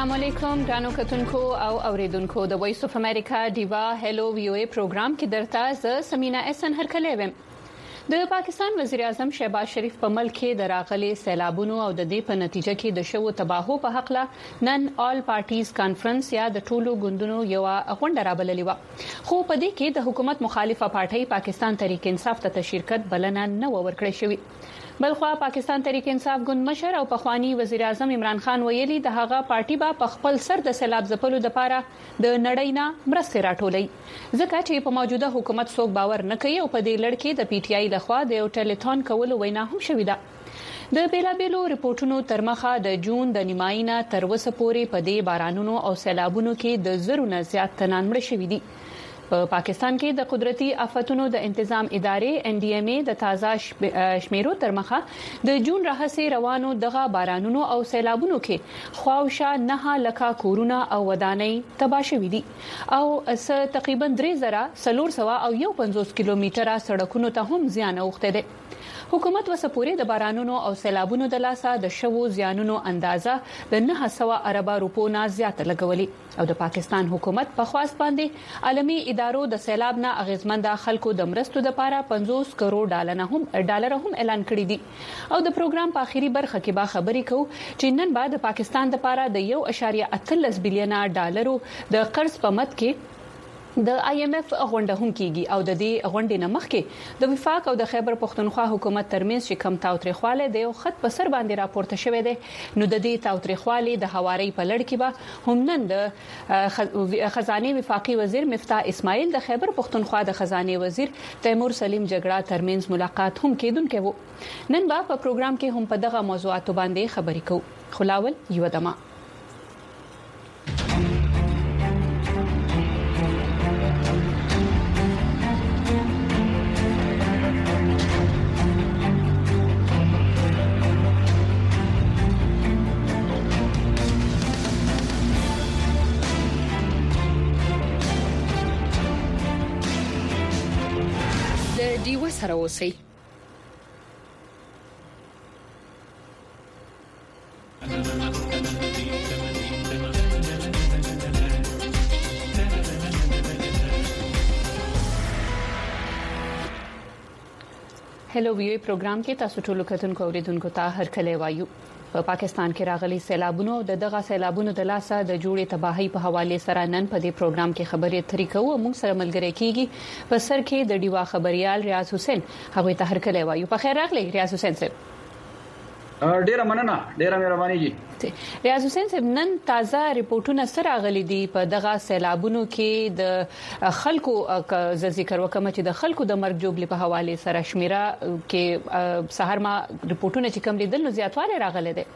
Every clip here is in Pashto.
السلام علیکم ګرانو کتونکو او اوریدونکو د وایس اف امریکا دیوا هلو وی او ای پروګرام کې درته ز سمینا احسان هرکلی ویم. د پاکستان وزیر اعظم شهباز شریف په ملک کې د راغلي سیلابونو او د دې په نتیجه کې د شوو تباهو په حق له نن آل پارټیز کانفرنس یا د ټولو ګوندونو یو غونډه رابللې و، خو په دې کې د حکومت مخالفه پارټي پاکستان تحریک انصاف ته شرکت بلنه نه ورکړې شوې. بلخوا پاکستان تحریک انصاف ګوند مشر او پخوانی وزیر اعظم عمران خان ویلي د هغه پارټي په خپل سر د سیلاب ځپلو لپاره د نړۍ نه مرستې راټولې، ځکه چې په موجوده حکومت څوک باور نه کوي او په دې لړ کې د پی ټی آی لخوا د یو ټیلیټون کولو وینا هم شوې ده. د بیلابیلو ریپورتونو ترمخه د جون د نیمایي تر وسه پورې په دې بارانونو او سیلابونو کې د زرو نه زیات تنان مړ شوي دي. په پاکستان کې د قدرتي آفتونو د تنظیم ادارې ان ډي ام ای د تازه شمیرو ترمخه د جون راهسي روانو دغه بارانونو او سیلابونو کې خواوشا 9 لکه کورونه او ودانۍ تباه شوي دي او تقریبا 3400 او 150 کیلومتره سړکونو ته هم زیان اوخته دي. حکومت وسپوري د بارانونو او سیلابونو د لاسه د شوو زیانونو اندازه د 900 ارب روپو نه زیات لګولې او د پاکستان حکومت په خواست باندې عالمي ادارو د سیلاب نه اغیزمند خلکو د مرستو لپاره 50 کروڑ ډالر هم اعلان کړی دي. او د پروګرام په اخیری برخه کې به خبرې کوو چې نن بعد پاکستان لپاره د 1.38 بلین ډالرو د قرض په مد کې د آی ایم اف غونډه هم کیږي او د دې غونډې نه مخکې د وفاق او د خیبر پښتونخوا حکومت ترمنځ چې کم تاوتریخواله د یو خط په سر باندې راپورته شوې ده، نو د دې تاوتریخواله د هواري په لړ کې به هم نن د خزانه وفاقي وزیر مفتاح اسماعیل د خیبر پښتونخوا د خزانه وزیر تیمور سلیم جګړه ترمنځ ملاقات هم کېدونکې وو. نن به په پروګرام کې هم په دغه موضوعاتو باندې خبرې کوو. خلاول یو دمه دیو سره اوسئ. هلو وی پروګرام کې تاسو ټول کتونکو اوریدونکو ته هرکلی وایو. په پاکستان کې راغلي سیلابونو او دغه سیلابونو د لاسه د جوړې تباہي په حواله سره نن په دې پروګرام کې خبرې اترې کوو. موږ سره ملګری کیږي په سر کې د دیوا خبريال ریاض حسین. هغه ته هرکلی وایو. په خیر راغلی ریاض حسین صاحب. ډیره مننه، ډیره مهرباني جی. ریاض حسین صاحب نن تازه ریپورتونه سره غلي دي په دغه سیلابونو کې د خلکو ذکر وکم چې د خلکو د مرګ جوړلې په حواله سره شمیره کې سحر ما ریپورتونه چې کوم لیدل نو زیاتواله راغلي دي.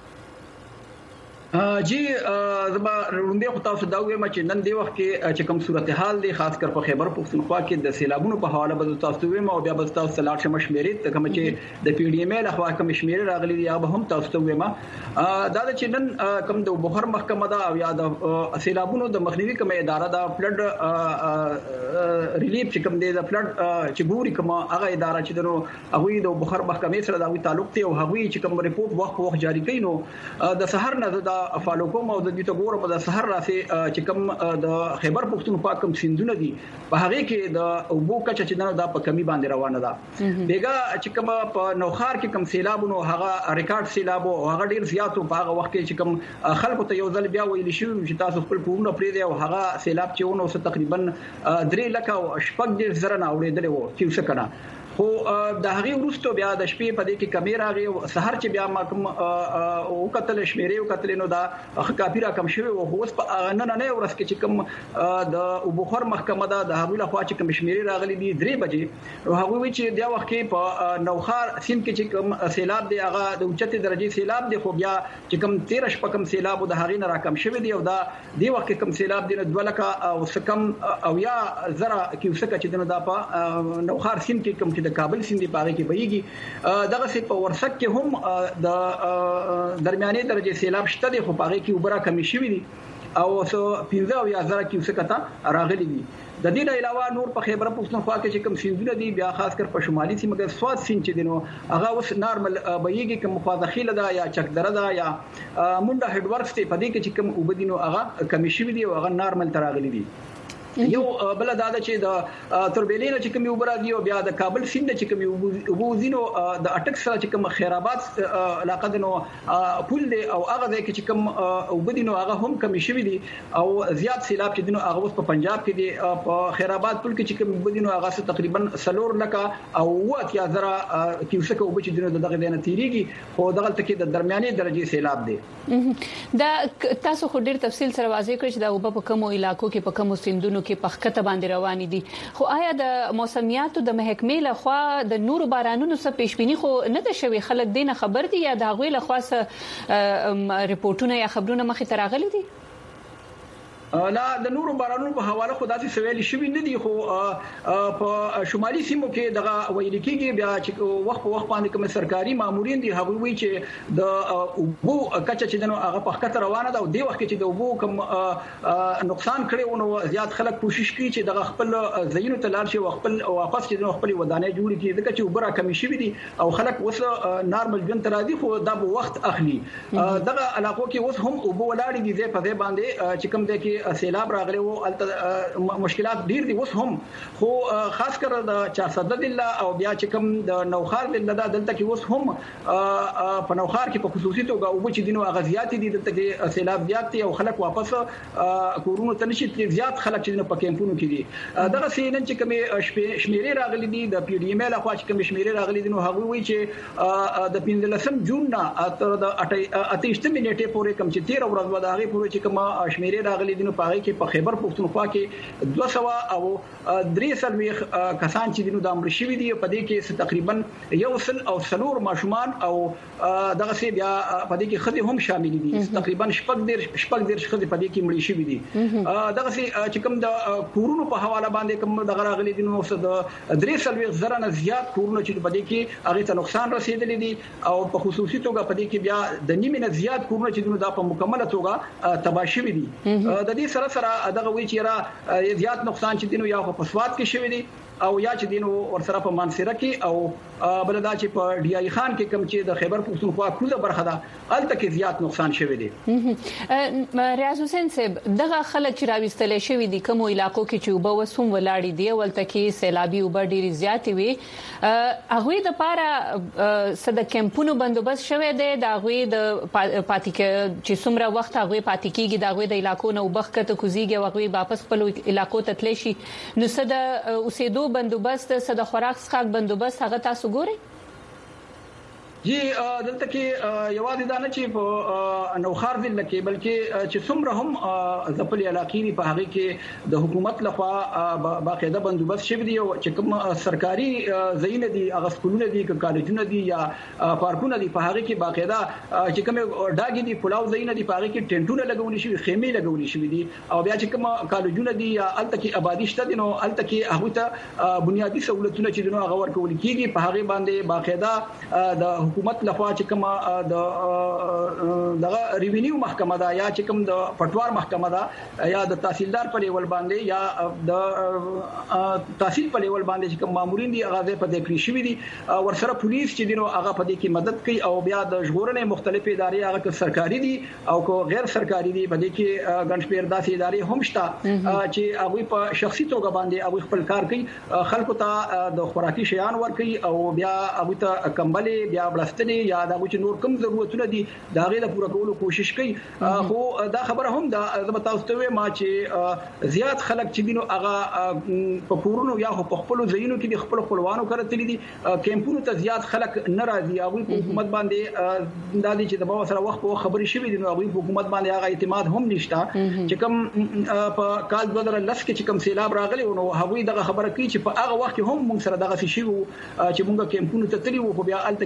جی زما روندې خو تاسو دا وایم چې نن دی وخت کې چې کوم صورتحال دی خاص کر په خیبر پښتونخوا کې د سیلابونو په حواله به تاسو وایم او بیا به تاسو لاړ شم شمیرې ته کوم چې د پی ډی ام ال خوا کوم شمیرې راغلي دی هغه هم تاسو وایم دا چې نن کوم د بحر محکمه دا او یا د سیلابونو د مخنیوي کوم اداره دا فلډ ریلیف چې کوم دی د فلډ چې ګوري کوم هغه اداره چې درو هغه د بحر محکمې سره دا تعلق دی او هغه چې کوم ریپورت وخت جاری کړي نو د سحر نه د فالو کوم او د دې ته ګورم د سحر راسي چې کوم د خیبر پښتونخوا کوم سیندونه دي په هغه کې د اوبو کچه چې دا په کمی باندې روانه ده. بیګا چې کوم په نوخار کې کوم سیلابونو هغه ریکارډ سیلاب او هغه ډیر زیاتو په هغه وخت کې چې کوم خلکو ته یو ځل بیا ویل شو چې تاسو خپل کورونه پرې دی او هغه سیلاب چې ونه تقریبا 3 لک او شپږ ډیر زره نه اورېدل وو چې څه کنه خو د هغه وروسته بیا د شپې په دې کې کیمرا غي سحر چې بیا ما کوم او قتل شمیرې او قتل نو دا کافی را کم شوی او اوس په نن نه ورس کې چې کوم د بخار محکمه دا د هغوی لخوا چې کوم شمیرې راغلي دي 3 بجې او هغه وی چې دا وخت کې په نوخار سیم کې چې کوم سیلاب دی هغه د اوچته درجه سیلاب دی خو بیا چې کوم 13 شپه کوم سیلاب د هغې نه را کم شوی دی او دا دی وخت کې کوم سیلاب دی 2 لک او سکم او یا زره کې وسکه چې دا په نوخار سیم کې کوم د کابل سیند په هغه کې بهيږي دغه څه په ورسک کې هم د درمیاني درجه سیلاب شته دی خو په هغه کې وبره کمی شوی دي او 15,000 کیوسک ته راغلي دي. د دې علاوه نور په خیبر پښتونخوا کې چې کوم سیندونه دي بیا خاص کر په شمالي سیمه کې سواد سیند چې دینو هغه اوس نارمل بهيږي کوم مخاذخیله ده یا چکدره ده یا مونډه هډ ورکس ته په دې کې چې کوم وبدینو هغه کمی شوی دي او هغه نارمل تراغلي دي. یو بل دا چې د تربیلینو چې کوم وبرادي او بیا د کابل سیند چې کوم وبوزینو د اټک سره چې کوم خیرآباد علاقه دنو پول دی او هغه چې کوم وبدینو هغه هم کمی شوی دي او زیات سیلاب چې دنو هغه اوس په پنجاب کې دی په خیرآباد پول کې چې کوم وبدینو هغه تقریبا 3 لکه او 8000 کیوسک وب چې دنو دغه دینه تیریږي خو دغه تکي د درمیاني درجه سیلاب دی. دا تاسو خو ډیر تفصیل سره واضح کړئ چې دا وب په کومو علاقو کې په کومو سیندونو کې پخکته باندې روان دي خو آیا د موسمیاتو د محکمې لخوا د نور بارانونو څخه پیشبینی خو نه ده شوی خلک دینه خبر دي یا د غوي لخوا ریپورتونه یا خبرونه مخې ته راغلي دي؟ لا د نورو بارانونو په حواله خو داسې سویل شوی نه دي خو په شمالي سیمو کې دغه ویل کېږي بیا چې وخت په وخت باندې کوم سرکاري مامورین دي هغه وی چې د اوبو کچه چې دنو هغه په خطر روانه ده او د وخت کې چې د اوبو کوم نقصان کړي او زیات خلک کوشش کوي چې دغه خپل زینو تلار شي او خپل واپس چې دنو خپل ودانې جوړ کړي ځکه چې اوبره کمی شوی دي او خلک اوس نارمل ژوند ترادي خو دا به وخت اخلي. دغه علاقو کې اوس هم اوبو ولاړ دي ځکه په دې باندې چې کوم د کې سیلاب راغلی او مشکلات ډیر دي اوس هم خو خاص کر د 400 دله او بیا چې کوم د نوخار دله دلته کې اوس هم په نوخار کې په خصوصي توګه او چې دینو اغازيات دي دلته کې سیلاب زیات دي او خلک واپس کورونو ته نشي زیات خلک چې په کیمپونو کې دي. دغه سینن چې کوم شمیرې راغلي دي د پی ډی ایم ال خو چې کوم شمیرې راغلي دي نو هغه وی چې د 15 جون نه تر د 28 منټه پورې کوم چې 13 ورځې بعد هغه پورې چې کوم شمیرې راغلي دي نو پاره کې په خیبر پښتونخوا کې 200 او 300 کسان چې دینو د امر شوی دي په دې کې تقریبا 100 او 100 ماشومان او دغه سی بیا په دې کې خدي هم شامل دي تقریبا شپږ دیر خدي په دې کې مړي شوی دي. دغه سی چې کوم د کورونو په حواله باندې کوم د غراغلي دي نو د 300 زره نه زیات کورونه چې په دې کې هغه ته نقصان رسیدلی دي او په خصوصي توګه په دې کې بیا د نیمه نه زیات کورونه چې دینو د په مکمله توګه تباہ شوی دي. د دې سره دغه وی چې را زیات نقصان چې دینو یا په سواد کې شوی دي او یا چې دینو ورسره په مانسره کې او بلدا چې په ډی ای خان کې کم چې د خیبر پښتونخوا کوزه برخه ده الته کې زیات نقصان شوی دی. ریاض حسین صاحب دغه خلک چې راوستل شوی دي کوم علاقو کې چې وب وسوم ولاړی دی ولته کې سیلابي وب ډیری زیات وي هغه د پاره صد کمپونو بندوبست شوی دی د هغه د پاتې چې څومره وخت هغه پاتې کیږي د هغه د علاقو نو بخکته کوزيږي او هغه واپس خپل علاقو ته تللی شي نو صد اوسېدو بندوبست صد خوراک څخه بندوبست هغه تاسو ګورئ؟ جی دلته کې یوازې دا نه چې په نوخار ضلع کې بلکې چې څومره هم ځپلي علاقې دي په هغه کې د حکومت لخوا باقاعده بندوبست شوی دی او چې کوم سرکاري ځایونه دي هغه سکولونه دي کالجونه دي یا پارکونه دي په هغه کې باقاعده چې کوم ډاګي دي پلاو ځایونه دي په هغه کې ټنټونه لګولي شوی خیمه لګولي شوی دي او بیا چې کوم کالجونه دي یا الته کې آبادی شته دي نو الته کې هغه ته بنیادی سہولتونه چې دنو هغه ورکول کیږي په هغه باندې باقاعده د حکومت لخوا چې کوم د ریوینیو محکمه دا یا چې کوم د پټوار محکمه دا یا د تحصیلدار په لیول باندې یا د تحصیل په لیول باندې چې کوم مامورین دي هغه په دې کې شوی دي ورسره پولیس چې دینو هغه په دې کې مدد کوي او بیا د ژغورنې مختلفې ادارې هغه سرکاري دي او کو غیر سرکاري دي په دې کې ګڼشمیر داسې ادارې هم شته چې هغه په شخصي توګه باندې هغه خپل کار کوي خلکو ته د خوراکي شیان ورکوي او بیا هغه ته کمبلې بیا بلستنی یا دا چې نور کوم ضرورتونه دي دا غي د پوره کولو کوشش کوي خو دا خبره هم دا زما تاسو ته ما چې زیات خلک چې دینو هغه په کورونو یا په خپل ځایونو کې د خپل خپلوانو کړتلې دي کیمپونو ته زیات خلک ناراضي هغه په حکومت باندې دا دي چې د باور سره وخت په خبري شوی دي نو هغه په حکومت باندې هغه اعتماد هم نشته چې کوم په کال 2010 کې چې کوم سیلاب راغلی نو هغه دغه خبره کوي چې په هغه وخت هم موږ سره دغه شی وو چې موږ کیمپونو ته تللی وو خو بیا الته کې زموږ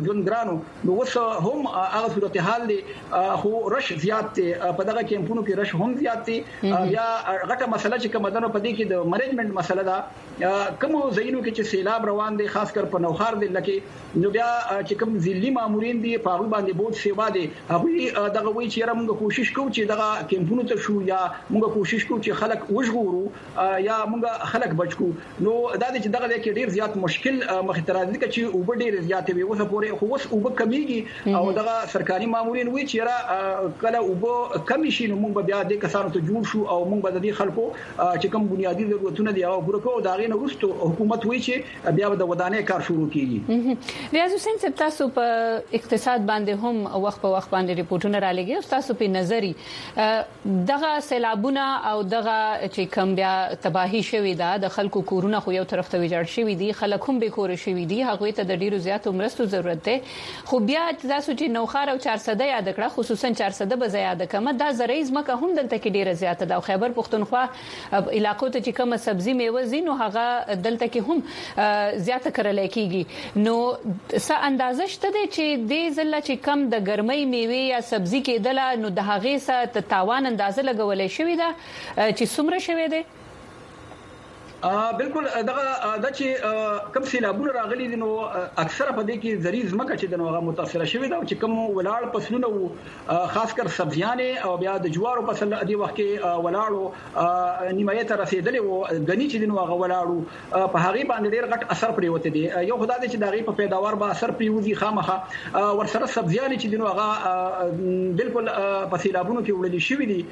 ژوند ګرانو نو وس هم هغه صورتحال دي خو رش زیات دي په دغه کیمپونو کې رش هم زیات دي یا غټه مسله چې کومه ده په دې کې د منیجمنت مسله ده کوم ځایونو کې چې سیلاب روان دي خاص کر په نوخار دي لکه نو بیا چې کوم ځلي مامورین دي په هغه باندې بوت سیوا دي هغه دغه وی چې موږ کوشش کوو چې دغه کیمپونو ته شو یا موږ کوشش کوو چې خلک وژغورو یا موږ خلک بچو نو دا چې دغه کې ډیر زیات مشکل مخې ته راځي چې اوبه ډیر زیات وي اوس پورې خو اوس اوبه کمیږي او دغه سرکاري مامورین وی چې کله اوبه کم شي نو موږ بیا د کسانو ته جوړ شو او موږ به د خلکو چې کوم بنیادی ضرورتونه دي هغه پوره کوو دا غي نو حکومت وی چې بیا د ودانۍ کار شروع کیږي ریاض حسین صاحب تاسو په اقتصاد باندې هم وخت په وخت باندې ریپورتونه را لګي او تاسو په نظری دغه سیلابونه او دغه چې کم بیا تباہي شوی دا د خلکو کورونه خو یو طرف ته ویجاړ شوی دي خلک هم به کور شوی دي هغه ته د ډیرو زیاتو مرستو ضرورت ده خو بیا تاسو چې نوخار او 400 یاد کړه خصوصا 400 به زیاده کمه دا زریز مکه هم دلته کې ډیره زیاته ده خیبر پختونخوا علاقو ته چې کوم سبزی میوه زینو هغه دلته کې هم زیاته کړل کېږي نو څه اندازه شته چې د زله چې کم د ګرمۍ میوه یا سبزی کې دله نو د هغه څخه تاوان اندازه لګولې شوې ده چې څومره شوې ده بالکل دغه د چې کم سیلابونه راغلي دي نو اکثره په دې کې زریز مکه چې دغه متاثر شوی دا چې کوم ولاړ فصلونه خاص کر سبزیانه او بیا د جوارو فصل دی وخت کې ولاړو نیمایه ته رسیدلې وو غنی چې دغه ولاړو په هغه باندې ډیر غټ اثر پریوته دي یو خدای دې چې دغه په پیداوار به اثر پریوځي خامخه ورسره سبزیانه چې دغه بالکل په سیلابونو کې وړل شوی دي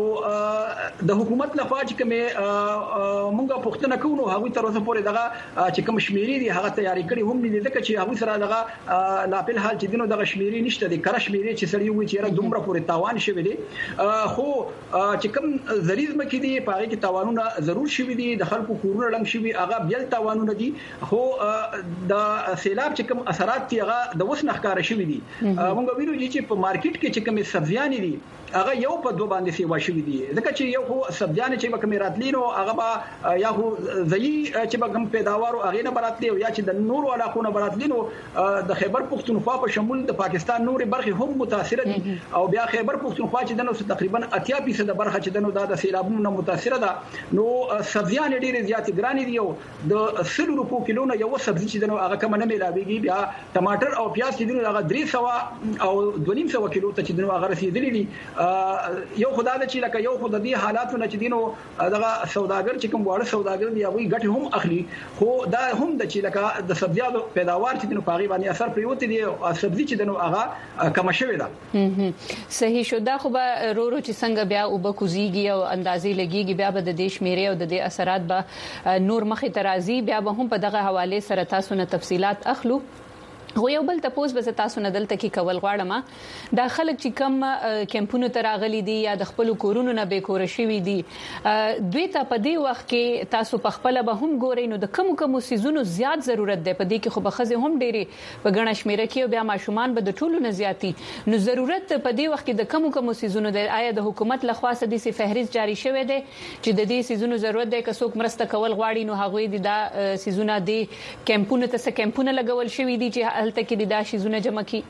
او د حکومت لخوا چې کومه مونږه نه کوو هغه تر اوسه پورې دغه چې کوم شمیرې دي هغه تیاری کړي هم دي ځکه چې هغه سره دغه لا په حال چې دینو دغه شمیرې نشته دي کړه شمیرې چې سړی وي چې دومره پورې تاوان شوی دي خو چې کوم زریز مکه دي په هغه کې تاوانونه ضرور شوی دي د خلکو کورونه لنګ شوی هغه بیل تاوانونه دي خو د سیلاب چې کوم اثرات دي هغه د وس نخکار شوی دي موږ ویلو چې په مارکیټ کې چې کوم سبزیان دي هغه یو په دوه باندې سیوا شوی دي ځکه چې یو خو سبزیان چې به کوم راتلینو هغه با یا زئی چې به کوم پیداوار هغه نه براتلی او یا چې د نورو علاقو نه براتلی نو د خیبر پختونخوا په شمول د پاکستان نوري برخه هم متاثر دي او بیا خیبر پختونخوا چې دنو تقریبا 80% برخه چې دنو د سیلابونو نه متاثر ده نو سبزیان ډېر زیات ګران دي او د 100 روپو کیلو نه یو سبزی چې دنو هغه کم نه ملاويږي بیا ټماټر او پیاز چې دنو هغه 300 او 250 کیلو ته چې دنو هغه رسیدلي دي یو خدای د چې لکه یو خدای د حالاتو نه چې دنو دغه سوداګر چې کوم واړه سوداګر دي هغه ګټه هم اخلي خو دا هم د چې لکه د سبزیانو پیداوار چې دنو پاغي باندې اثر پریوت دي او سبزی چې دنو هغه کم شوی ده صحیح شو دا خو به رو چې څنګه بیا او بکوزيږي او اندازې لګيږي بیا به د دیش میره او د دې اثرات به نور مخې ترازی بیا به هم په دغه حواله سره تاسو نه تفصيلات اخلو خو یو بل تاسو به تاسو نه دلته کې کول غواړم دا خلک چې کم کیمپونو ته راغلي دي یا د خپل کورونو نه به کور شوي دي دوی ته په دې وخت کې تاسو په خپل به هم ګورئ نو د کوم سيزونو زیات ضرورت دی په دې کې خو به خزه هم ډېری په غنا شمیره کې بیا ماشومان به د ټولو نه زیاتی نو ضرورت په دې وخت کې د کوم سيزونو دی آیا د حکومت لخوا څه دي فهرست جاری شوی دی چې د دې سيزونو ضرورت دی که څوک مرسته کول غواړي نو هغه دي دا سيزونه دي کیمپونو ته څه کیمپونه لګول شوی دي چې هلته کې د داشي جمع کی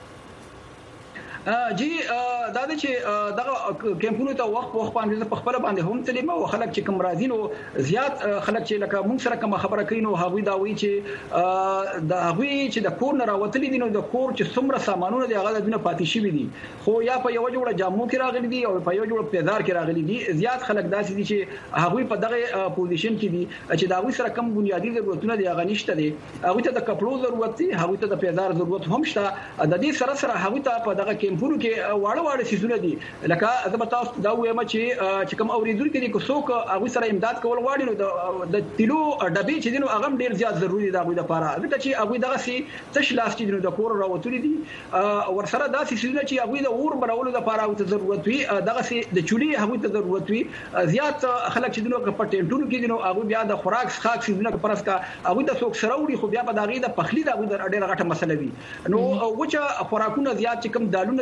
جی دا د چې دغه کیمپونو ته وخت باندې په خپل باندې هم تلیم او خلک چې کوم راځي نو زیات خلک چې لکه مونږ سره کوم خبره کوي نو هغه دا وی چې دا هغه چې د کور نه راوتلي دي نو د کور چې څومره سامانونه دي هغه دونه پاتې شي دي خو یا په یو جوړه جامو کې راغلي دي او په یو جوړه پیدار کې راغلي دي زیات خلک داسې دي چې هغه په دغه پوزیشن کې دي چې دا وی سره کوم بنیادی ضرورتونه دي هغه نشته دي هغه ته د کپړو ضرورت دي هغه ته د پیدار ضرورت هم شته د دې سره هغه ته په دغه کیمپونو کې واړه سيزونه دي لکه زه به تاسو دا وایم چې کوم اوریدونکو کې کوڅوک هغه سره امداد کول غواړي نو د تیلو ډبې چې دینو هغه ډیر زیات ضروری دی هغه لپاره ځکه چې هغه دغه سي تش لاس چې دینو د کور راوتلي دي ورسره دا سيزونه چې هغه د اور بلولو لپاره او ته ضرورت وي دغه سي د چولي هغه ته ضرورت وي زیات خلک چې دینو په ټینټونو کې دینو هغه بیا د خوراک خاص سيزونه پرس کا هغه د څوک سره وړي خو بیا په دغه د پخلي د ډیره غټه مسله وي نو وچه خوراکونه زیات چې کوم دالونه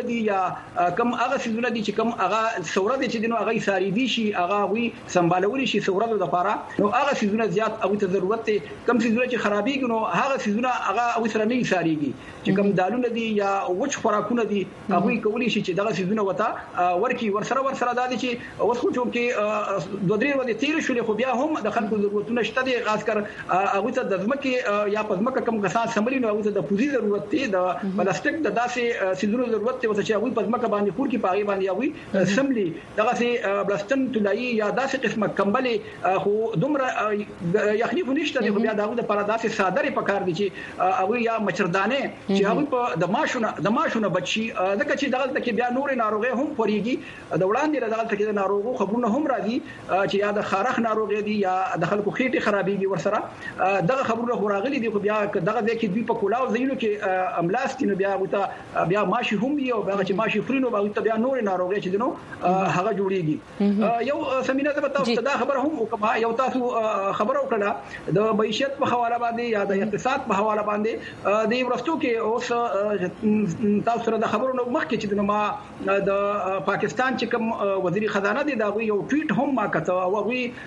دالونه دي یا کم هغه سيزونه دي چې کم هغه ثوره دي چې دنو هغه ساري دي شي هغه وي سمبالول شي ثوره د لپاره نو هغه سيزونه زیات او ته ضرورت کم سيزونه چې خرابيږي نو هغه سيزونه هغه او سره نه ساريږي چې کم دالونه دي یا وچ خوراکونه دي هغه کولی شي چې دغه سيزونه وته ورکی ورسره د دي چې اوس خو چې دوه درې ورځې تیر شولې خو بیا هم د خلکو ضرورتونه شته دي خاص کر هغه ته د ځمکې یا په ځمکه کم غسان سمبلي نو هغه ته د پوزي ضرورت دی د پلاستیک د داسې سيزونو ضرورت دی چې هغه په ځمکه باندې پور کې پاغي باندې هغه سمبلي دغه سي بلستن تلای یا داسې قسمه کمبلې خو دومره یخني خو نشته دی بیا دغه لپاره داسې صادره پکار دي چې هغه یا مچردانه چې هغه په د ماشونه بچي دغه چې دغه کې بیا نور ناروغي هم پوريږي د وړاندې دغه کې د ناروغو خبرونه هم راځي چې یا د خارخ ناروغي دي یا د خلکو خېټه خرابيږي ورسره دغه خبرونه راغلي دي خو بیا دغه ځکه دوی په کولاو زینو کې املاست نو بیا ماشي هم یو بیا چې ماشي فرینو بیا بیا نور ناروغي چې دنو هغه جوړيږي یو سمینه ته تاسو ته خبر هم وکما یو تاسو خبر وکړه د معیشت په حواله باندې یا د اقتصاد په حواله باندې د ورستو کې اوس تاسو سره د خبرونو مخکې چې ما د پاکستان چې کوم وزیر خزانه دی دا یو ټویټ هم ما کړ او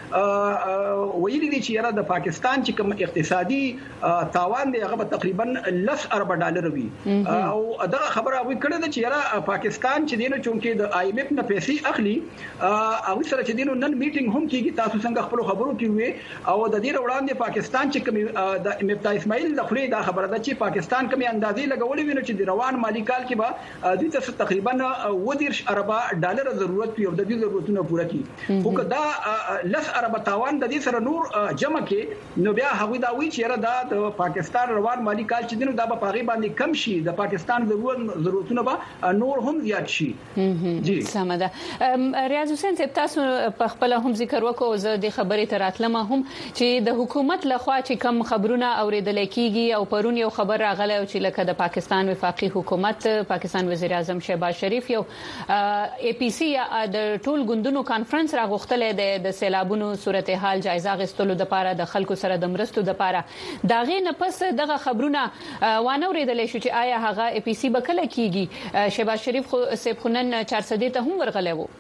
هغه ویلي دي چې را د پاکستان چې کوم اقتصادي تاوان دی هغه تقریبا $10 ارب وي او دا خبره وی کړه چې را پاکستان چې دینو چونکه د IMF نه پیسې اخلي او سره چې دینو نن میټینګ هم کیږي تاسو څنګه خپل خبرو کې وي او د دې وړاندې پاکستان چې کوم د مفتی اسماعیل د خوري دا خبره ده چې پاکستان کوم اندازې لګولې ویني چې د روان مالی کال کې به د څه تقریبا $10 ارب ضرورت وي او د دې ضرورتونو پوره کړي خو کدا $10 ارب تاوان د دې سره نور جمع کې نو بیا هغه دا وی چې را د پاکستان روان مالی کال چې دینو دا په پاغي باندې کم شي د پاکستان ضرورتونه به نور هم زیات شي جی سمده ریاض حسین صاحب تاسو په خپل هم ذکر وکړو زه د خبرې تراتلم هم چې د حکومت لخوا چې کم خبرونه اوریدل کیږي او پرون یو خبر راغلی چې لکه د پاکستان وفاقي حکومت پاکستان وزیر اعظم شهباز شریف یو APC یا د ټول ګوندونو کانفرنس راغوښتل د سیلابونو صورتحال جایزه غستلو د لپاره د خلکو سره د مرستو د لپاره داغه نه پس دغه خبرونه وانه اوریدل شو چې آیا هغه APC بکله کیږي شهباز شریف خو سیب خنن 400 ته هم ورغلی وو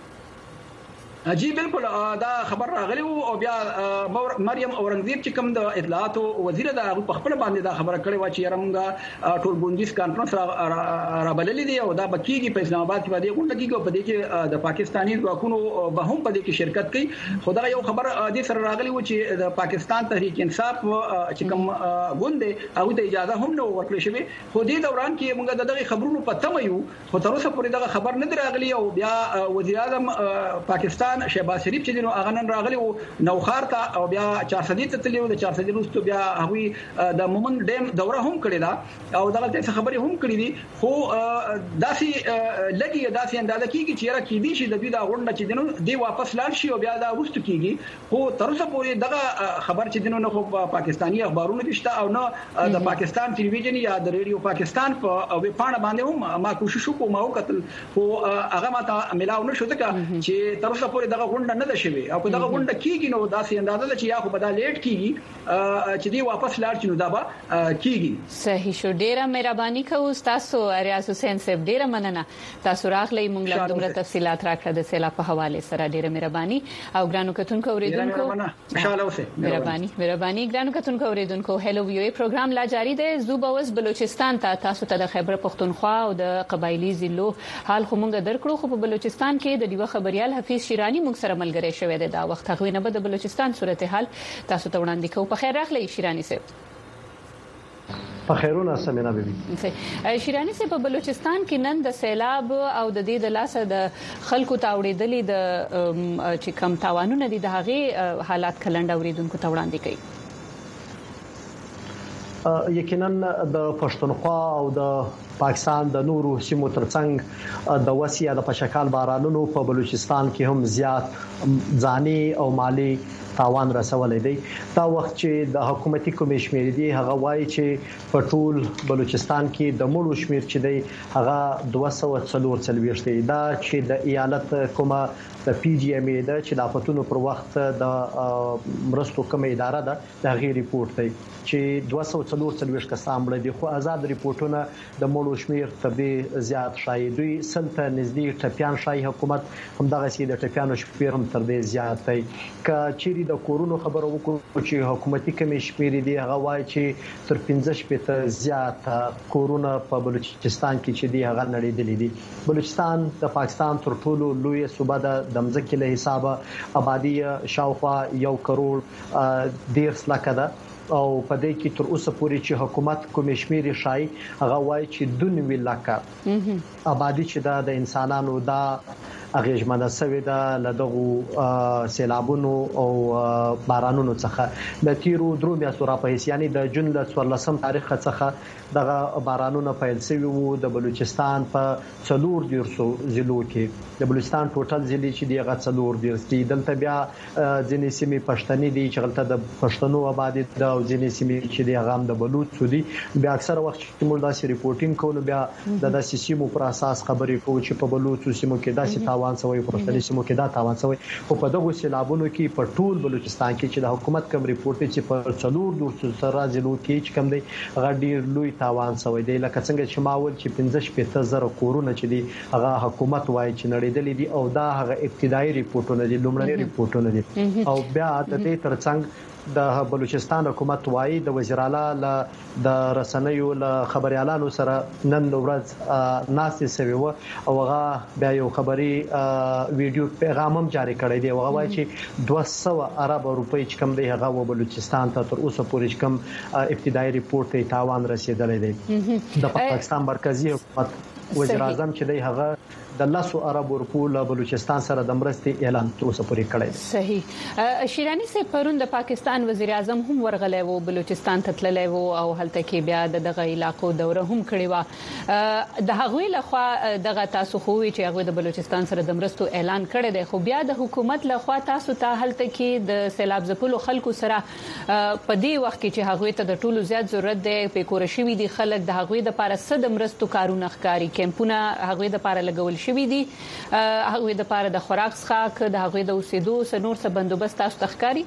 جی بالکل دا خبر راغلی او بیا مریم اورنګزیب چې کوم د اطلاعات وزیر د په خپل باندې دا خبره کړې و چې رمغه ټول ګوندیز کانفرنس را بللې دی او دا بکیږي په اسلام آباد کې باندې غونډه کیږي په دې کې د پاکستاني ځواکونو به هم په دې کې شرکت کوي خدای یو خبر د سره راغلی و چې د پاکستان تحریک انصاف چې کوم ګوند او د اجازه هم نو ورکړل شوی خو دې دوران کې موږ دغه خبرونو په تمه یو خو تر اوسه پورې دغه خبر نه راغلی او بیا وزیر اعظم پاکستان شهباز شریف چې دینو هغه نن راغلی او نوخار ته او بیا 400 ته تللی او د 400 وروسته بیا هغه د مومن ډیم دوره هم کړی دا او دغه څه خبرې هم کړې دي خو داسي لګي داسي اندازه کیږي چې را کیدی شي د دې د غونډه چې دینو دی واپس لاړ شي او بیا دا وروسته کیږي خو تر اوسه پورې دغه خبر چې دینو نه خو پاکستاني اخبارونه دشته او نه د پاکستان ټلویزیون یا د ریډیو پاکستان په ویب پاڼه باندې هم ما کوشش وکړم او قتل خو هغه ماته ملاو نشو ځکه چې تر اوسه پورې دغه غونډه نه ده شوی او که دغه غونډه کیږي نو داسې اندازه ده چې یا خو به دا لیټ کیږي چې دی واپس لاړ شي نو دا به کیږي صحیح شو ډیره مهرباني کوم تاسو ریاض حسین صاحب ډیره مننه تاسو راغلی مونږ له دومره تفصيلات راکړه د سیلاب په حواله سره ډیره مهرباني او ګرانو کتونکو اوریدونکو خوشاله اوسئ مهرباني ګرانو کتونکو اوریدونکو هلو ویو پروګرام لا جاری دی زوبوس بلوچستان ته د خیبر پختونخوا او د قبایلی ضلعو حال خو مونږ درکړو خو په بلوچستان کې د دیو خبريال حفیظ شیرانی موږ سره ملګری شوی دی دا وخت هغه نه به د بلوچستان صورتحال تاسو ته وړاندې کوو په خیر راغلی شیرانی صاحب په خیرونه سمینا بیبي شیرانی صاحب په بلوچستان کې نن د سیلاب او د دې د لاسه د خلکو تاوړېدلې د چې کم تاوانونه دي د هغه حالات کلند اوریدونکو ته وړاندې کوي یقینا د پښتونخوا او د پاکستان د نورو سیمو ترڅنګ د وسیه د پشکال بارانونو په بلوچستان کې هم زیات ځاني او مالی تاوان رسولې دی. دا وخت چې د حکومتي کمیشنر دی هغه وایي چې په ټول بلوچستان کې د مړو شمیر چې دی هغه 244 دی. دا چې د ایالت کومه د پی جی ام ای د چې د افتونو پر وخت د مرستو کومه اداره ده د غیر ریپورت دی چې 244 کسان مړ دي، خو آزاد ریپورتونه د مړو شمیر تر دې زیات شای دوی سلطه نږدې ټپيان شای حکومت هم دغه سي د ټپيانو شمیر هم تر دې زیات دی. ک چيري د کورونو خبرو وکړو چې حکومتي کمیشنر دی هغه وایي چې تر 15 زیات کورونه په بلوچستان کې چې دی هغه نړیدلې دي. بلوچستان د پاکستان تر ټولو لوی صوبه ده، د مځکې له حسابه آبادی شاوخوا 1 کروڑ 10 لک ده او په دې کې تر اوسه پورې چې حکومت کمیشنر شای هغه وایي چې 2 لک آبادی چې د انسانانو دا اغیزمنه سوي ده لدغه سیلابونو او بارانونو څخه د تیرو درو میاشتو را په یعنی د جون ل 14 تاریخ څخه دغه بارانونه پیل شوي وو. د بلوچستان په 4 ضلعو کې د بلوچستان ټوټل ضلع چې دی هغه 4 دي. دلته بیا ځینې سیمې پښتني دي چې غلطه د پښتنو آبادی د او ځینې سیمې چې دی هغه د بلوچ سودي. بیا اکثره وخت چې موږ داسې ریپورتینګ کوو بیا د داسې سیمو پر اساس خبرې کوو چې په بلوچ سیمو کې داسې تاوان شوی، پښتني سیمو کې دا تاوان شوی، خو په دغه سیلابونو کې په ټول بلوچستان کې چې د حکومت کوم ریپورت چې په 4 ضلعو کې چې کوم دی هغه ډیر لوی تاوان شوی دی. لکه څنګه چې ماول چې 15,000 کورونه چې دی هغه حکومت وایي چې نړیدلې دي او دا هغه ابتدایي ریپورتونه دي، لومړني ریپورتونه دي. او بیا د دې ترڅنګ د بلوچستان حکومت وایي د وزیر اعلی له د رسنیو له خبريالانو سره نن ورځ ناسې سوي و او هغه بیا یو خبري ویډیو پیغام هم جاری کړی دی. هغه وایي چې 200 ارب روپۍ چې کم دی هغه و بلوچستان ته تر اوسه پورې کم ابتدایي ریپورت ته تاوان رسیدلی دی. د پاکستان مرکزی حکومت وزیر اعظم چې دی هغه د 100 ارب روپو له بلوچستان سره د مرستې اعلان تر اوسه پورې کړی دی. صحیح. شیرانی سے پرون د پاکستان وزیر اعظم هم ورغلی وو بلوچستان ته تللی وو او هلته کې بیا دغه علاقو دوره هم کړې و. د هغوی لخوا دغه تاسو خو چې هغه د بلوچستان سره د مرستو اعلان کړی دی، خو بیا د حکومت لخوا تاسو ته هلته کې د سیلاب ځپلو خلکو سره په دې وخت کې چې هغه ته د ټولو زیات ضرورت دی په کورشوي دي خلک د هغوی د لپاره صد مرستو کارونه ښکاری کیمپونه هغوی د لپاره لګول شوی دي، هغه د لپاره د خوراک څخه د هغه د اوسېدو سنور څخه بندوبست تاسو تخکاری.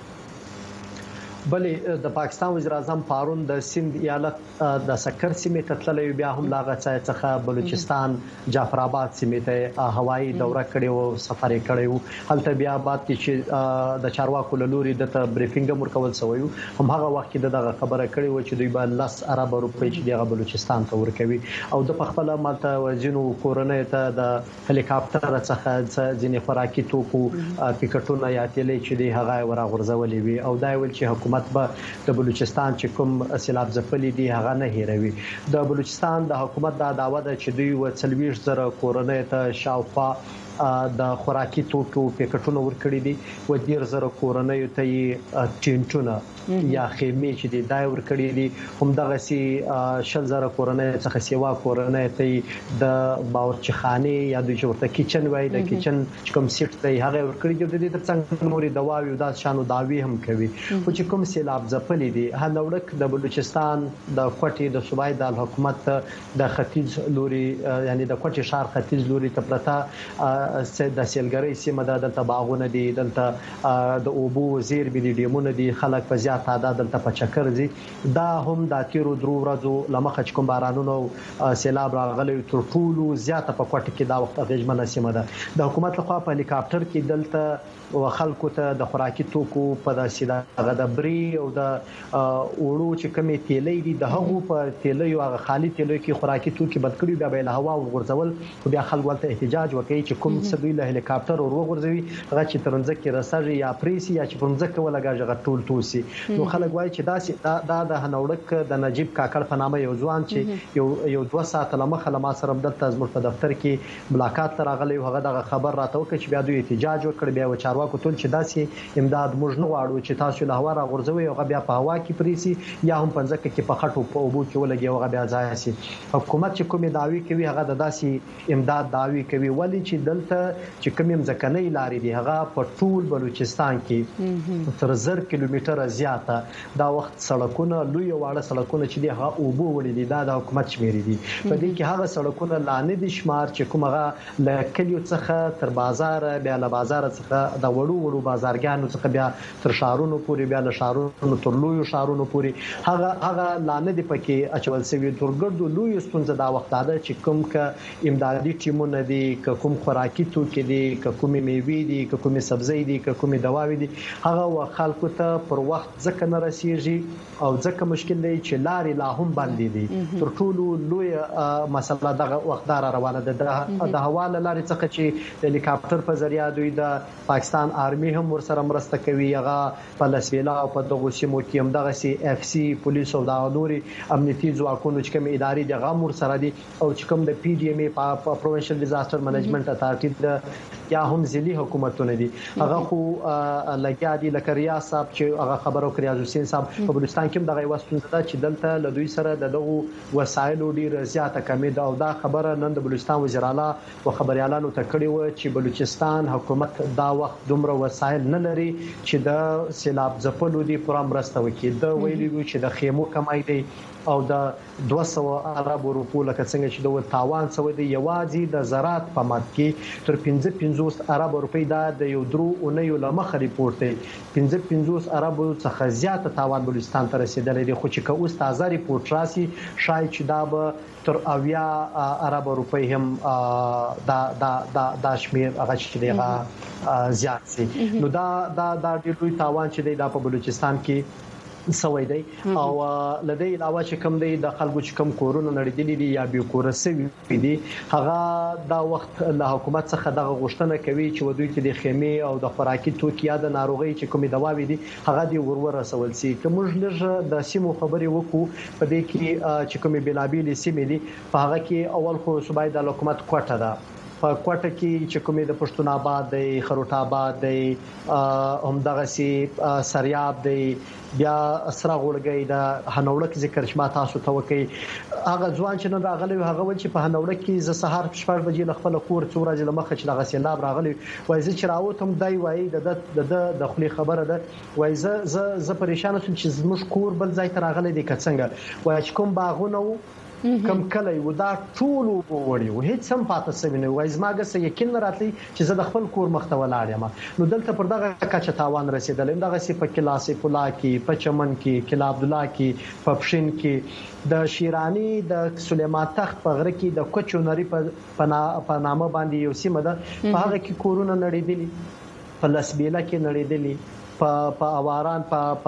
بلې د پاکستان وزیر اعظم پارون د سند ایالت د سکر سیمې ته تللی، بیا هم لاغه څخه بلوچستان جعفر آباد سیمې ته هوایي دوره کړې او سفر کړی وو. هلته بیا بعد چې د چارواکو لوري د بریفینګ ورکول شوی هم هغه وخت کې دغه خبره کړې و چې دوی به 10 ارب روپۍ چې دغه بلوچستان ته ورکوي او د خپل مالته وزینو کورنۍ ته د هلیکاپټر څخه ځینې خوراکي توکو پکټونه یا تلې چې دی هغه ورغورځولې وي او دا ویل چې حکومت به د بلوچستان چې کوم سیلاب ځپلي دي هغه نه هیروي. د بلوچستان د حکومت دا داوا ده چې دوی و 40,000 کورنۍ ته شاوخوا د خوراکي توکو پکټونه ورکړي دي و 10,000 کورنۍ ته ټینټونه یا خیمې چې دی دای ورکړي دي. هم دغه سي 10,000 کورنۍ څخه سیوا کورنۍ ته د باورچخانه یا د ورته کچن وای د کچن کوم سیټ دی هغه ورکړي دي. د دې ترڅنګ نوري دواوی او د شانو داوی هم کوي. خو چې کوم سیلاب ځپلي دي هنوړک د بلوچستان د کوټي د صوبای د حکومت د ختیځ لوري یعنی د کوټي شهر ختیځ لوري ته پرتا د سیلګری سیمه د دلته باغونه دي، دلته د اوبو زیر بي دي ډیمونه دي، خلک په زیات تعداد دلته په چکر دي. دا هم د تیرو درو ورځو لمخ کوم بارانونو سیلاب راغلی تر ټولو زیاته په کوټه کې دا وخت غیژمنه سیمه ده. د حکومت لخوا په هلیکاپټر کې دلته او خلکو ته د خوراکي توکو په داسې د بري او د اوړو چې کمې تیلې دي د هغو په تیلې او خالي تیلې کې خوراکي توکي بد کړي بیا به له هوا ورغورځول او بیا خلک ولته احتجاج وکړي چې کوم څه دوی له هلیکاپټر ورغورځوي هغه چې ترنځ رساږي یا پریسي یا چې پرنځ ولګاږي ټول توسي. نو خلک وایي چې دا د هنوړک د نجیب کاکړ په نامه یو ځوان چې یو 2 ساعت لمخه لما سره دلته زموږ په دفتر کې ملاقات راغلی هغه د خبر راته وکړ چې بیا دوی احتجاج وکړ بیا و چارواکو ټول چې داسې امداد موږ نه غواړو چې تاسو له هوا راغورځوي او بیا په هوا کې پریسي یا هم پنځکه کې په خټو په اوبو کې ولګي او بیا ځای شي. حکومت چې کومه داوی کوي هغه د داسې امداد داوی کوي ولی چې دلته چې کوم ځکنۍ لارې دي هغه په ټول بلوچستان کې تر 1000 کیلومتره زیاته دا وخت سړکونه لوی واړه سړکونه چې دي هغه اوبو وړي دي دا د حکومت شمیرې دي په دې کې هغه سړکونه لانه دي شمار چې کومه له کلیو څخه تر بازار بیا له بازار څخه د وړو بازارګانو څخه بیا تر شهرونو پورې بیا له شهرونو تر لوی شهرونو پورې هغه لانه دي پکې اچول سوي ترګردو لوی ستونزه دا وخت ده چې کوم ک امدادي ټیمونه دي کوم خوراکي توکي دي کوم میوې دي کوم سبزي دي کوم دواوي دي هغه خلکو ته پر وخت ځکه نه رسیږي او ځکه مشکل دی چې لارې لا هم باندې دي تر ټولو لوی مسله دغه وختدار روانه ده د حواله لارې څخه چې هلیکاپټر په ذریعہ دوی د پاکستان آرمي هم ورسره مرسته کوي هغه په لسویلا او په دغه سیمو کې هم دغه سي اف سي پولیس او د نوري امنیتي ځواکونو چې کوم ادارې د غامور سره دي او چې کوم د پی ډی ایم ای په پروینشل ډیزاستر منیجمنت اتارټي یا هم ځلي حکومتونه دي هغه خو لګیا دي لکه ریاض صاحب چې هغه خبرو کړی ریاض حسین صاحب په بلوچستان کې دغه وسونه ده چې دلته له دوی سره دغه وسایل ډیر زیاته کمی ده او دا خبره نن د بلوچستان وزیر اعلی او خبريالانو ته کړی و چې بلوچستان حکومت دا وخت دومره وسایل نه لري چې د سیلاب ځپلو دي پوره مرسته وکړي د ویلي چې د خیمو کمای دی او د 200 عرب روپو لکه څنګه چې د تاوان سوي دی یوازې د زراعت په مات کې تر 55 عرب روپۍ دا د یو درو اونیو لمخ ریپورت دی 55 عرب څخه زیاته تاوان بلوچستان ته رسیدلی دی خو چې اوس تازه ریپورت راسي شاید چې دا به تر 80 عرب روپۍ هم دا شمیر هغه چې دی زیات سي نو دا ډېر لوی تاوان چې دی دا په بلوچستان کې سوي دی او لدی علاوه چې کوم دی د خلکو چې کوم کورونه نړیدلې دي یا به کورسوي دي هغه دا وخت له حکومت څخه د غوښتنه کوي چې ودوی کې د خیمه او د خوراکي توکي یا د ناروغي چې کومې دواوي دي هغه دی ورور رسول سي کوم لږ د سیمو خبري وکړو په دې کې چې کومې بلابل سیمې دي په هغه کې اول خو صوبای د حکومت کوټه ده په کوټه کې چې کومې د پښتون آباد دی خروټ آباد دی همدغه سي سریاب دی بیا اسرا غړګي د هنوړک ذکر شما تاسو ته وکي هغه ځوان چې نن راغلی هغه ول چې په هنوړک کې ز سهار 6 بجې ل خپل کور څوره ځل مخه چې دغه سیلاب راغلی وای ز چې راوتم دای وای د خپل خبره ده وای ز پریشان سم چې زموږ کور بل ځای ته راغلی دی کڅنګ وای چې کوم باغونه کم کله یو دا ټول وړي او هیڅ هم پاتې سوي نه وای زماګه سې یقین راتلی چې زه د خپل کور مخ ته ولاړ یم نو دلته پر دغه کچه تاوان رسیدل دغه سي په کلاسې پولا کې په چمن کې کلا عبد الله کې په پښین کې د شیرانی د سلیمان تخت په غره کې د کوچو نری په نامه باندې یو سیمه ده په هغه کې کورونه نړیدلي په لسبیله کې نړیدلي په اواران په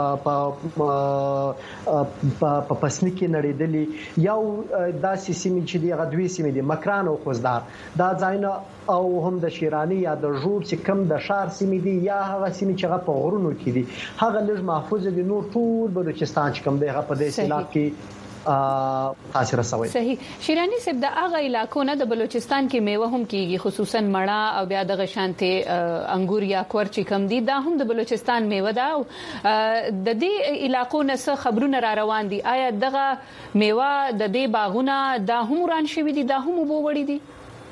پسنی کې نړیدلی یو داسې سیمې چې دی غدوی سیمې دي مکران او خوزدار دا ځایونه او هم د شیرانی یا د ژوب چې کم د شار سیمې دي یا هغه سیمې چې هغه په غرونو کې دي هغه لږ محفوظ دي نور ټول بلوچستان چې کم دی هغه په دې سیلاب کې تاثیر رسوي صحیح شیرانی صاحب د هغه علاقو نه د بلوچستان کې میوه هم کیږي خصوصا مړه او بیا د غشانته انګور یا کور چې کم دي دا هم د بلوچستان میوه ده د دې علاقو نه څه خبرونه را روان دي آیا دغه میوه د دې باغونه دا هم ران شوي دي دا هم وبوړي دي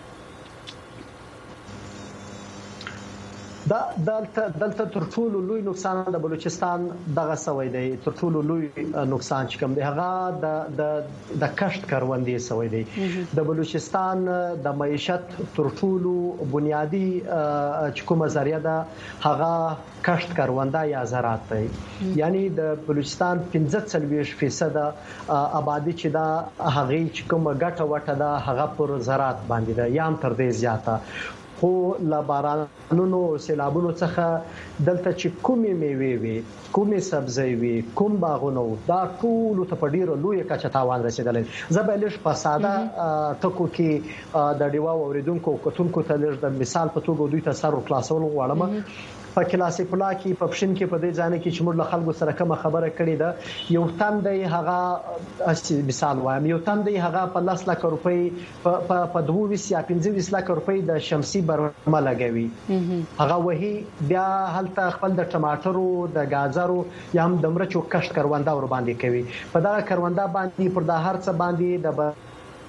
دلته تر ټولو لوی نقصان د بلوچستان دغه سوي دی تر ټولو لوی نقصان چې کوم دی هغه د کشت کاروندې سوي دی د بلوچستان د معیشت تر ټولو بنیادی چې کومه ذریعہ ده هغه کشت کارونده یا زراعت دی یعنی د بلوچستان 45% آبادی چې دا هغه چې کومه ګټه وټه ده هغه پر زراعت باندې ده یا هم تر دې زیاته خو لا بارانونو سیلابونو څخه دلته چې کومې میوې وي کومې سبزي وي کوم باغونه دا ټول ته په ډیرو لوی کچه تاوان رسیدلی زبېلش په ساده ټکو کې د ډیوا اوریدونکو کتونکو ته لږ د مثال په توګه دوی ته سره خلاصول غواړم په کلاسې پلا کې په پښین کې په دې ځانه کې چې موږ له خلکو سره کوم خبره کړې ده یو تندې هغه مثال وایم یو تندې هغه په 10 لک روپۍ په 22 یا 25 لک روپۍ د شمسي برمه لګوي هغه وਹੀ بیا هلته خپل د ټماټرو د گازرو یا هم د مرچو کښت کارونده ور باندې کوي په دا کارونده باندې پر د هر څه باندې د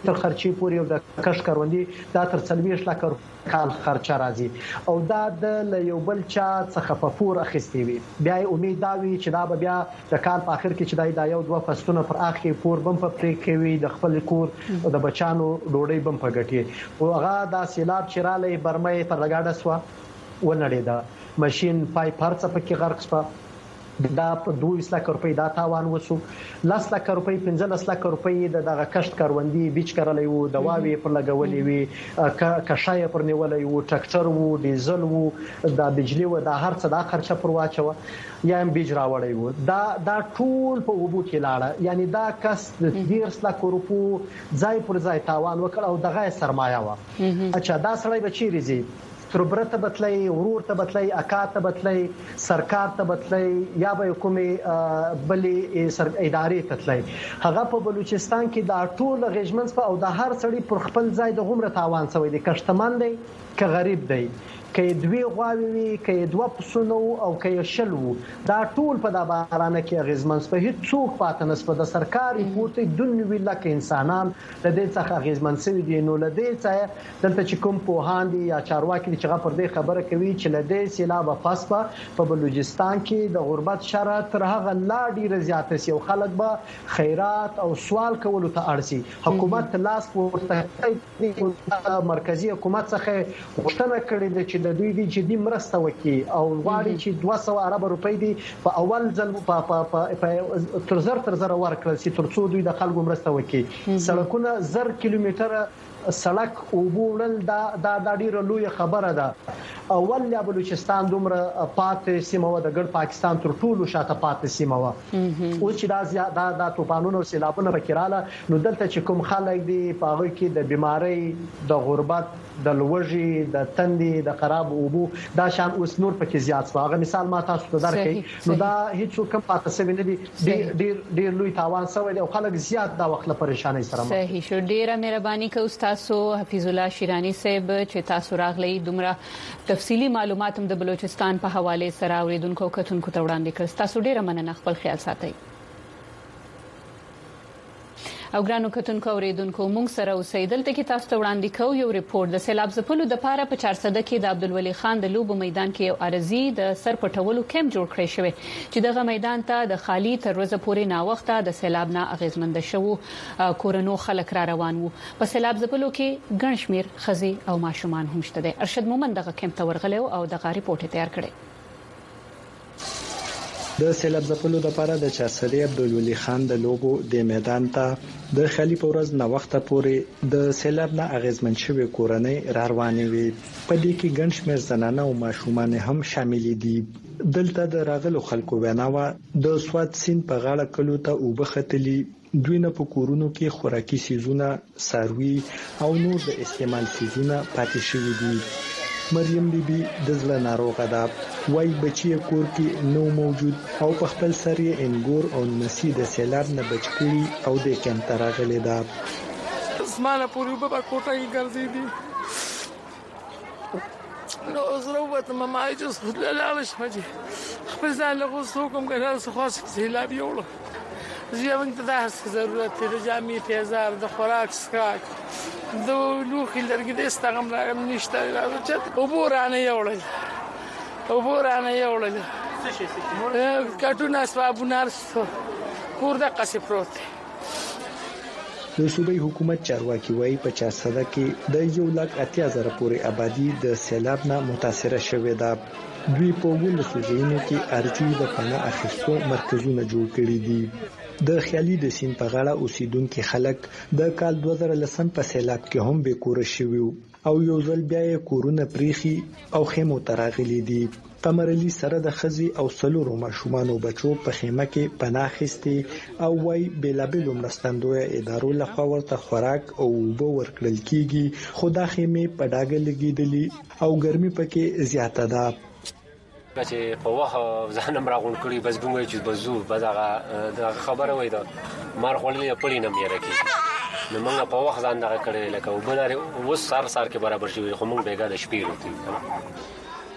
تر خرچي پورې او د کښت کاروندي دا تر 40 لک کال خرچه راځي او دا د یو بل چا څخه په پور اخیستي وي بیا امید دا وي چې دا بیا د کال په اخر کې چې دا یو دوه فصلونه پر اخري پور بم په پرې کوي د خپل کور او د بچانو ډوډۍ بم په ګټي او هغه دا سیلاب چرالې برمې پر لګاډه سو ونړېده ماشين پای پارڅ پکې غرق سو دا په 22 لک روپۍ دا تاوان وسو 10 لک روپۍ 15 لک روپۍ دغه کښت کاروندي بیچ کړلې وو دواوی پر لګولې وي کښای پر نیولې وو ټریکټر وو ډیزل وو د بجلی و د هر څه د خرچه پر واچو یا هم بیج راوړې وو دا ټول په وبو کې لاړه یعنی دا کس د 10 لک روپو ځای پر ځای تاوان وکړ او دغه سرمایه وا اچھا دا سړی بچی ریزي تربرته بتلای ورور ته بتلای اکا ته بتلای سرکار ته بتلای یا به حکومت بلې ادارې ته تلای هغه په بلوچستان کې دا ټول غژمنس په او د هر سړی پر خپل ځای د غمره تاوان سوی دی کشتمن دی که غریب دی کې دوی غواوی وي کې دوه پسونو او کې شلو دا ټول په د بارانه کې غزمنس په هیڅ څوک پاتې نسبت د سرکاري پورته دنیوي لکه انسانان د دې څخه غزمنسوي دي نو لدې ځای دلته چې کوم پوهان دي یا چارواکي چې پر دې خبره کوي چې لدې سیلاب فاصله په بلوچستان کې د غربت شرط تر هغه لا ډیر زیات سي او خلک به خیرات او سوال کولو ته اړسي حکومت لاس ورته مرکزی حکومت څخه غوښتنه کړې ده چې د دوی دي جدي مرسته وکړي او غواړي چې 200 ارب روپۍ دي په اول ځل په تر زر ورکړل سي ترڅو دوی د خلکو مرسته وکړي سړکونه 1000 کیلومتر سړک او بوړل دا ډیره لوی خبره ده اول یا بلوچستان دومره پاتې سیمه و د ګډ پاکستان تر ټولو شاته پاتې سیمه و او چې دا طوفانونو او سیلابونو پکېراله نو دلته چې کوم خلک دي په هغه کې د بیماری د غربت د لوږې د تندې د خراب اوبو دا شان اوس نور پکې زیات واغه مثال ما تاسو ته درکې نو دا هیڅ کوم پاتې سوي نه دي ډیر لوی تاوان سوی دی او خلک زیات دا وخت له پریشانۍ سره مخ صحیح شو ډیره مهرباني کوم تاسو حفیظ الله شیرانی صاحب چې تاسو راغلی دومره تفصیلی معلومات هم د بلوچستان په حواله سره اوریدونکو کتونکو ته وړاندې کړ تاسو ډیره مننه خپل خیال ساتئ او ګرانو کتونکو اوریدونکو مونږ سره اوسېدل ته کې تاسو ته وړاندې کوو یو ریپورت د سیلاب ځپلو د پاره په 400 کې د عبدالولي خان د لوبو میدان کې یو ارزي د سر پټولو کیمپ جوړ کړی شوی چې دغه میدان ته د خالی تر ورځې پورې نا وخته د سیلاب نه اغیزمند شوو کورونو خلک را روان وو په سیلاب ځپلو کې ګڼ شمیر خزي او ماشومان هم شته دي ارشد مومن دغه کیمپ ته ورغلی او دغه ریپورت تیار کړی د سیلاب ځپلو لپاره د چارسدي عبدالولي خان د لوبو د میدان ته د خالي پورز نه وخته پورې د سیلاب نه اغیزمن شوی کورنۍ را روانې وي په دې کې ګڼ شمیر زنانه او ماشومان هم شامل دي دلته د راغلو خلکو ویناوه د سواد سین په غاړه کلو ته وبختلی دوی نه په کورونو کې خوراکي سيزونه ساروي او نور د استعمال سيزونه پاتې شوي دي مریم بیبي د زړه ناروغه ده وای بچي کور کې نو موجود او په خپل سر یې انګور او نسی د سیلاب نه بچ کړي او د کیمپ ته راغلي ده اسمانه پوری په کوټه کې ګرځي دي نو زه وته ما ایجوس لاله شمجي خپل ځان له غوسو کوم کنه څه خاص سیلاب یوړو زیاون ته د ضرورت د جامع تیزار د خوراک سکاک د لوخي لرګي د استغم راغم نشته راځي او بورانه یوړل څه شي کټونه اسبابونه کور د قصې پروت د صوبې حکومت چارواکي وایي په 400 کې د 1,80,000 پورې آبادی د سیلاب نه متاثر شوې ده دوی په ولسو ځینو کې ارزي د پناه اخیستو مرکزونه جوړ کړي دي د خیالي د سین په غاړه اوسیدونکو خلک د کال 2010 په سیلاب کې هم به کور شوي او یو ځل بیا کورونه پریخي او خیمو تراغلي دي قمرعلی سره د خزي او سلورو ماشومانو بچو په خیمه کې پناه اخیستي او وای بلابل مرستندوی ادارو لخوا ورته خوراک او اوبه ورکړل کیږي خو دا خیمه په ډاګه لګیدلي او ګرمي پکې زیاته ده چې په وخت ځانم راغون کړی بس دوی چې بزو بزغه خبره وای دا مار خولې پړې نه میره کی نو موږ په وخت ځان دغه کړی لکه وبلاره و سر کې برابر شي خو موږ بیګا د شپې وروتي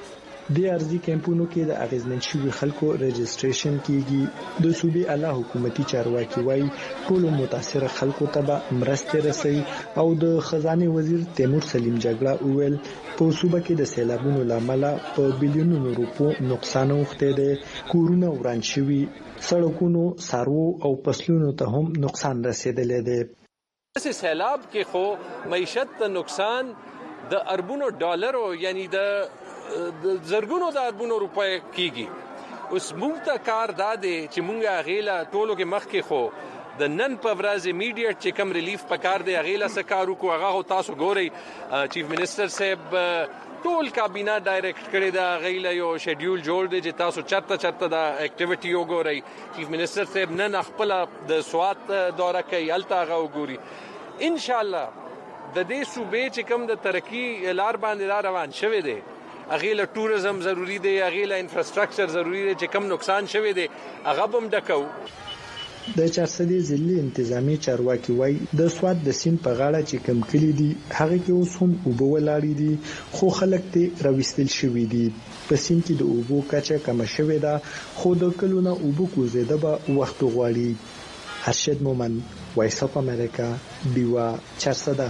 د ارزي کمپونو کې د اغیزمن شوی خلکو رجسټریشن کیږي. د صوبې اعلی حکومتي چارواکي وایي ټول متاثر خلکو ته مرستې رسي او د خزانه وزیر تیمور سلیم جګړه وویل په صوبه کې د سیلابونو لامل په بلیونونو روپو نقصان اوخته دي. کورونه وران شوي، سړکونو، سارو او فصلونو ته هم نقصان رسیدلی دی. اس سیلاب کې خو معیشت ته نقصان د اربونو ډالرو یعنی د زرګونو د اربونو روپۍ کیږي. اوس موږ ته کار دادې چې موږ غیلا ټولو کې مخ کې خو د نن په ورځ ایمیډیټ چې کم ریلیف پکار دی غیلا سکارو کو هغه تاسو ګورئ چیف منسٹر صاحب ټول کابینه ډایریکټ کړی دا غیلا یو شیډیول جوړ دی چې تاسو چرته دا اکټیویټي وګورئ. چیف منسٹر صاحب نن خپل د سوات دوره کوي الته هغه وګوري. ان شاء الله د دې صوبې چې کم د ترقی لار باندې روان شوی دی اغیله ټوریزم ضروری دی، اغیله انفراستراکچر ضروری دی چې کم نقصان شوی دی هغه هم ډکو. د چارسدي ضلع انتظامی چارواکي وایي د سواد د سین په غاړه چې کم کلی دي هغه کې اوس هم اوبه ولاړې دي خو خلک ته راوستل شوی دي. په سین کې د اوبو کچه کم شوې ده خو د کلونه اوبو کوزیده به وخت غواړي. ارشد مومن، وایس اف امریکا، دیوا چارسده.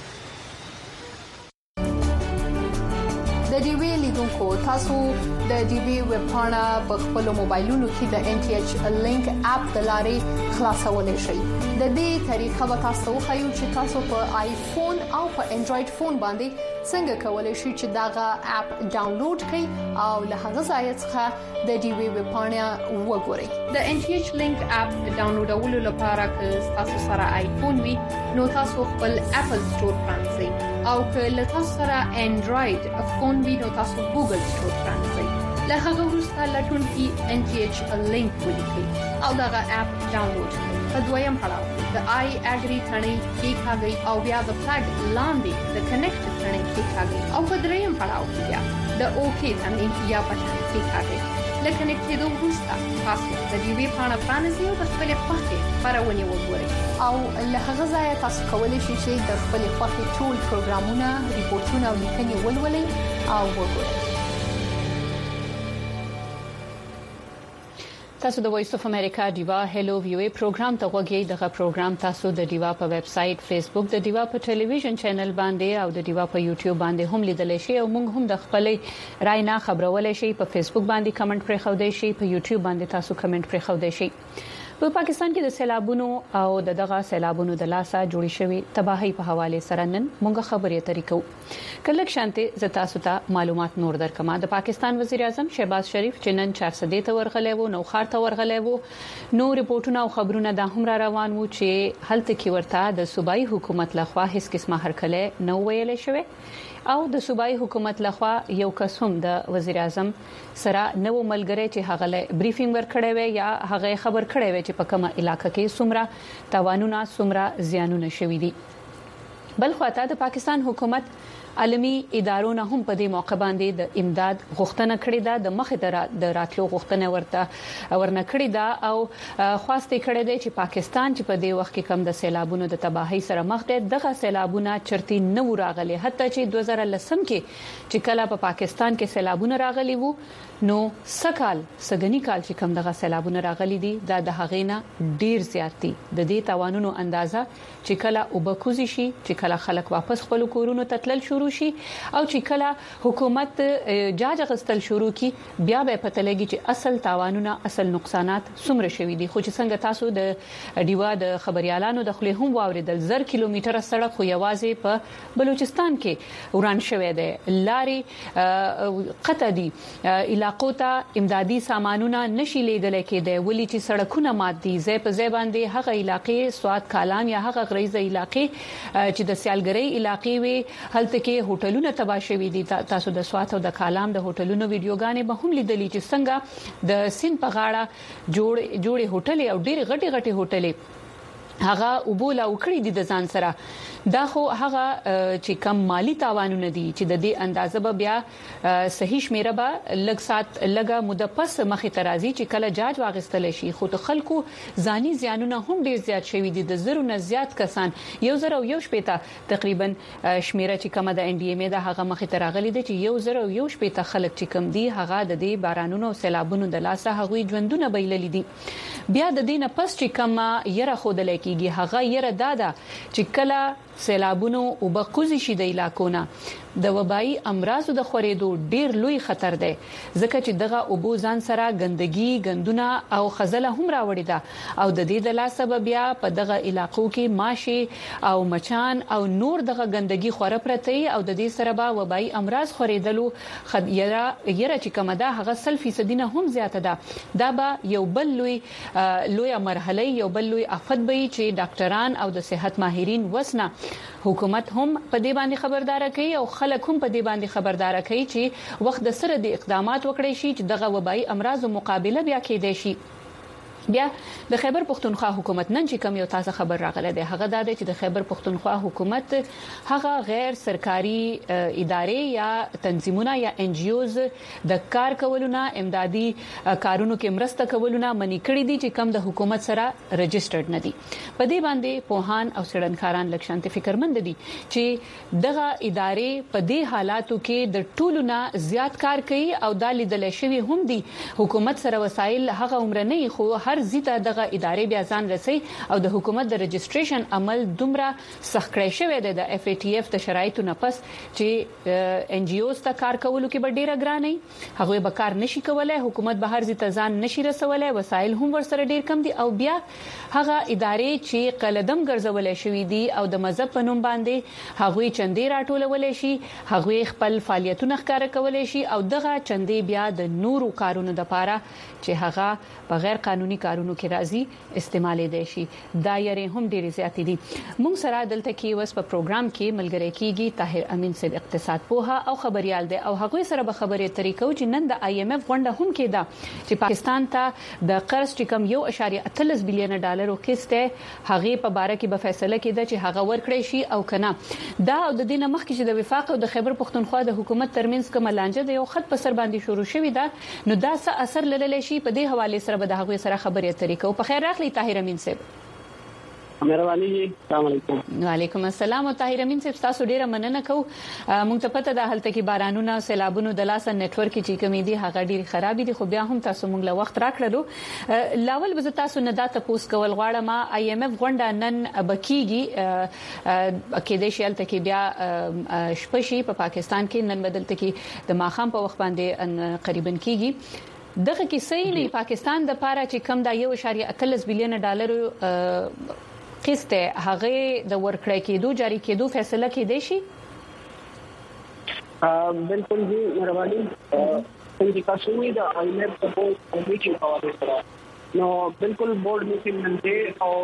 د ډیوی لیدونکو تاسو د ډیوی ویب پاڼه په خپل موبایلونو کې د NTH لینک اپ د لارې خلاصولای شئ. د دې طریقه به تاسو خو چې تاسو په آیفون او په انډراید فون باندې څنګه کولای شئ چې داغه اپ ډاونلوډ کړئ او له هغه ځای څخه د ډیوی ویب پاڼه وګورئ. د NTH لینک اپ ډاونلوډولو لپاره که تاسو سره آیفون وي نو تاسو خپل اپل سٹور پرانځئ او که له تاسو سره انډراید فون وي نو تاسو ګوګل سٹور پرانځئ. له هغه وروسته لټون کې NTH لینک ولیکئ او داغه اپ ډاونلوډ کړئ. په دویم پړاو د آی اګری ثنې کې ښاګي او بیا د فلګ لاندې د کنیکټ ثنې کې ښاګي او په دریم پړاو کې بیا د اوکی ثنې یا بټن کې ښاګي. لکه نکټېدو وروسته تاسو د ډیوی پاڼه پرانیزئ او د خپل خوښې خبرونه وګورئ او له هغه ځای تاسو کولی شئ چې د خپل خوښې ټول پروګرامونه، ریپورتونه او لیکنې ولولئ او وګورئ. تاسو د وایس اف امریکا دیوا هلو ویو پروګرام ته وګورئ. دغه پروګرام تاسو د دیوا په ویب سټ، فیسبوک، د دیوا په ټلویزیون چینل باندې او د دیوا په یوټیوب باندې هم لیدل شي او موږ هم د خپلې رائے خبرولای شي. په فیسبوک باندې کمنټ پرې خو شي، په یوټیوب باندې تاسو کمنټ پرې خو شي. په پاکستان کې د سیلابونو او دغه سیلابونو د لاسه جوړی شوی تباہی په حواله سره نن موږ خبرې اترې کوو. کله شانته ز تاسو ته معلومات نور درکمه. د پاکستان وزیر اعظم شهباز شریف چې نن 400 ته ورغلی وو، نو خار ته ورغلی وو. نو ریپورتونه او خبرونه د هم را روان وو چې هلته کې ورته د صوبایي حکومت لخوا هیڅ قسمه هرکله نو ویلې شوی او د صوبایي حکومت لخوا یو قسم د وزیر اعظم سره نو ملګری چې هغه له بریفینګ ورکړی وي یا هغه خبر کړی وي چې په کومه علاقې کې څومره تاوانونه څومره زیانونه شوي دي. بل خواته د پاکستان حکومت عالمي ادارو نه هم په دې موقع باندې د امداد غوښتنه کړې ده. د مخه د راتلو غوښتنه ورنه کړې ده او خواسته کړې ده چې پاکستان چې په دې وخت کې کم د سیلابونو د تباہي سره مخ ده، دغه سیلابونه چرتي نه راغلي. حتی چې 2010 کې چې کله په پاکستان کې سیلابونه راغلي وو نو سګنی کال چې کم دغه سیلابونه راغلي دي دا د هغې نه ډیر زیات دي. د دې تاوانونو اندازه چې کله وبکوزي شي، چې کله خلک واپس خپل کورونو ته تلل شروع شي او چې کله حکومت جاج غستل شروع کی بیا به پته لګي چې اصل تاوانونه، اصل نقصانات څومره شوي دي. خو چې څنګه تاسو د دیوا د خبريالانو د خلې هم واوریدل 1000 کیلومتره سړک خو یوازې په بلوچستان کې وران شوی دی. لاري قطع دي، علاقو ته امدادي سامانونه نشي لیدل کېدای ولې چې سړکونه مات دي. زې په ځای باندې هغه علاقې سواد کالام یا هغه غریزه علاقې چې د سیالګری علاقې وي هلته کې هوټلونه تباہ شوي دي. تاسو د سواد او د کالام د هوټلونو ویډیوګانې به هم لیدلې چې څنګه د سین په غاړه جوړې هوټلې او ډېر غټي هوټلې هغه وبولا وکړي دي د ځان سره دا خو هغه چې کم مالی تاوانونه دي چې د دې اندازه به بیا صحیح شمیره به لږ سات لګه مده پس مخې ترازی چې کله جاج واغستل شي خو د خلکو ځاني زیانونه هم ډیر زیات شوي دي د زرو نه زیات کسان 1000 تقریبا شمیره چې کومه د ان ډي ام د هغه مخې تراغلي دي چې 1000 خلک چې کم دي هغه د دې بارانونو او سیلابونو د لاسه هغوی ژوندونه بیلل دي بیا د دې نه پس چې کومه یره خود لکېږي هغه یره دادا چې کله سیلابونو او بقوزي شي د علاقونو د وبایي امراضو د خورېدو ډیر لوی خطر دی ځکه چې دغه اوبو ځان سره ګندګي ګندونه او خزله هم راوړي ده او د دې د لاسه به بیا په دغه علاقو کې ماشي او مچان او نور دغه ګندګي خوره پرته او د دې سره به وبایي امراض خورېدلو یره چې کومه ده هغه 100% نه هم زیاته ده دا به یو بل لوی مرحله یو بل لوی افت به چې ډاکټران او د صحت ماهرین وسنه حکومت هم په دې باندې خبردار کوي او خلک هم په دې باندې خبردار کوي چې وخت د سره د اقدامات وکړي شي چې دغه وبایي امراض مقابله بیا کېدای شي بیا د خیبر پختونخوا حکومت نن چې کوم یو تازه خبر راغله ده هغه دا چې د خیبر پختونخوا حکومت هغه غیر سرکاري ادارې یا تنظیمونه یا ان جی اوز د کار کولونه امدادي کارونو کې مرسته کولونه منی کړی دي چې کم د حکومت سره رجسټرډ نه دي په دې باندې پوهان او سړنکاران لکشانت فکرمند دي چې دغه ادارې په دې حالاتو کې د ټولو نه زیات کار کوي او د لیدل شوی هم دي حکومت سره وسایل هغه عمر نه خو هر زیاته دغه ادارې بیا ځان رسي او د حکومت د رجسټریشن عمل دومره سخت کړی شوی دی د اف ای ټی اف د شرایطو نه پس چې ان جی اوز ته کار کولو کې ډیره ګرانه هغه به کار نشي کولای حکومت به هر زیاته ځان نشي رسولای وسایل هم ورسره ډیر کم دي او بیا هغه ادارې چې قلدم ګرځول شوی دي او د مذهب په نوم باندې هغه چندې راټولول شي هغه خپل فعالیتونه ښکار کولای شي او دغه چندې بیا د نورو کارونو لپاره چې هغه بغیر قانوني کارونو کې راځي استعمالي دي شي دایره هم ډېر زیات دي موږ سره دلته کې وس په پروګرام کې ملګری کیږي طاهر امین صاحب اقتصاد پوها او خبريال دی او هغه سره به خبرې طریقو چې نن د آی ایم اف غونډه هم کېده چې پاکستان ته د قرض چې کم 1.3 بلین ډالر وکسته هغه په باره کې به فیصله کېده چې هغه ورکړي شي او کنه دا د دې نه مخکې چې د وفاق او د خیبر پختونخوا د حکومت ترمنځ کوم لانجه د یو خط په سر باندې شروع شوې ده نو دا څه اثر لرلی شي په دې حواله سره به د هغه سره خبرې طریقو په خیر راغلی طاهر امین صاحب مهرباني السلام علیکم وعلیکم السلام او طاهر امین صاحب تاسو ډیره مننه کوم موږ ته پته ده هلته کې بارانونه سیلابونو د لاسه نتورک چې کومې دي هغه ډیره خراب دي خو بیا هم تاسو موږ له وخت راکړلو لاول به تاسو نه دا تاسو کول غواړم آی ایم اف غونډه نن بکیږي کې د شیل ته کې بیا شپشي په پاکستان کې نن بدلته کې د ماخام په وخت باندې قریبا کیږي دغه کیسې نه پاکستان د پاره چې کم د 1.3 بلین ډالر قسطه هغه د ورکړې کېدو جاری کېدو فیصله کېدې شي بالکل جی مهرباني څنګه تاسو وی دا آی ایم اف په میټینګ په اړه نو بالکل بورډ میټینګ نن او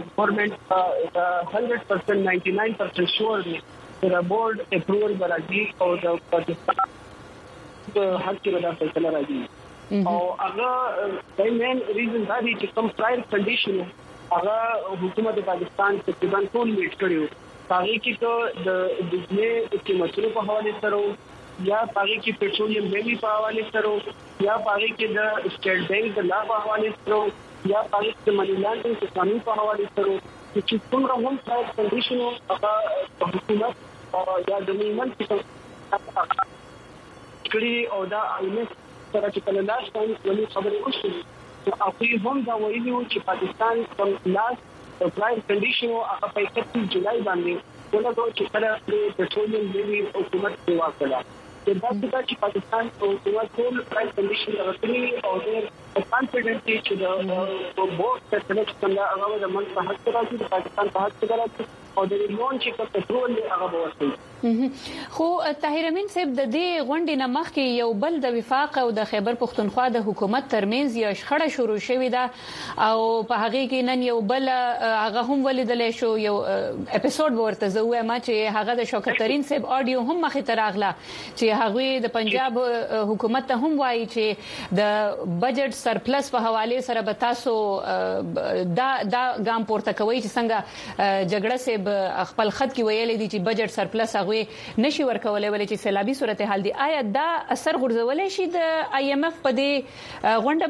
ګورنمنت 100% 99% شور دی چې بورډ اپروول راځي او د پاکستان د حق کې دا فیصله راځي او هغه د مین ریزن دا دی چې کوم پرایر کنډیشن هغه حکومت پاکستان تقریبا ټول میټ کړیو هغه کې ته د بجلی قیمتونو په حواله سره یا هغه کې پټرولیم بیلی په حواله سره یا هغه کې د سټیټ بانک د لا په حواله سره یا هغه کې منی لانډینګ قانون په حواله سره چې څومره هم پرایر کنډیشن هغه حکومت یا د میمن کې کړي او دا ایمس سره چې کله لاس باندې ولې خبرې وشي او په هم دا ویلي چې پاکستان کوم لاس پرایر کنډیشن هغه په 31 جولای باندې ولګو چې کله د پټرولیم بیلی حکومت په واکله دا چې پاکستان او ټول پرایر کنډیشن راغلي او د کانفیډنس چې د بورډ ته څنګه هغه د منځ په حق راځي د پاکستان په حق راځي او د لون چې په پټرول هغه ورسي خو طاهر امین صاحب د دې غونډې نه مخکې یو بل د وفاق او د خیبر پختونخوا د حکومت ترمنځ یو شخړه شروع شوې ده او په هغه کې نن یو بل هغه هم ولیدل شو یو اپیزود ورته زوه ما چې هغه د شوکت ترين صاحب اډیو هم مخې ته راغله چې هغه د پنجاب حکومت ته هم وایي چې د بجټ سرپلس په حواله سره به تاسو دا ګام پورته کوي چې څنګه جګړه صاحب خپل خط کې ویلي دي چې بجټ سرپلس نشي ورکولای ولې چې سیلابي صورتحال دي آیا دا اثر غورځولای شي د آی ایم اف په دې غونډه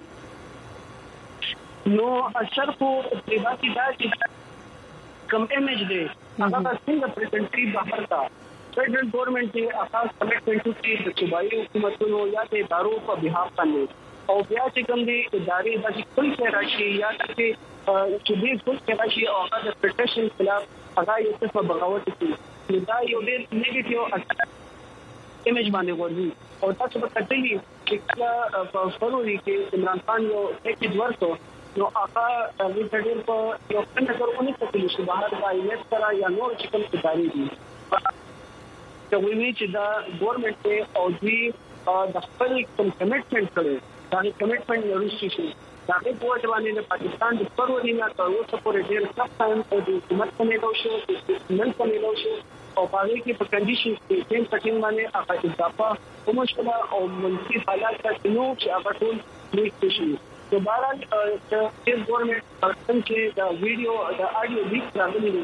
باندې نو اثر خو پریواتي دا چې کم امیج دی هغه څنګه پریزنټي بهر تا فدرل ګورنمنت کې اساس کمټمنټ کوي د صوبایي حکومتونو یا د ادارو په بهاف باندې او بیا چې کوم دي ادارې د خپل څخه راشي یا چې دې خپل څخه راشي او هغه د پروټیکشن خلاف هغه یو څه بغاوت کوي دا یو ډېر نیگیټیو امیج باندې ورځي او تاسو په کتلې چې کله په فروری کې عمران خان یو پیکیج ورته نو هغه د ډېر په یو څنګه ورونه تکلیف شي بهر د ایمټ سره یا نور چې کوم ادارې دي چې ویني چې دا ګورنمنت او دی د خپل کمټمنټ کړي دا کمټمنټ ورشي شي دا په وخت باندې د پاکستان د فروری نه تر اوسه پورې ډېر سخت ټایم او د حکومت په نیولو شو نن په نیولو شو او په هغه کې په کنډیشن کې ټیم پټین باندې هغه اضافه کومشله او منفي حالات ته نو چې هغه ټول لیک شي دوباره چې ګورنمنت څنګه دا ویډیو دا اډیو لیک راغلي دي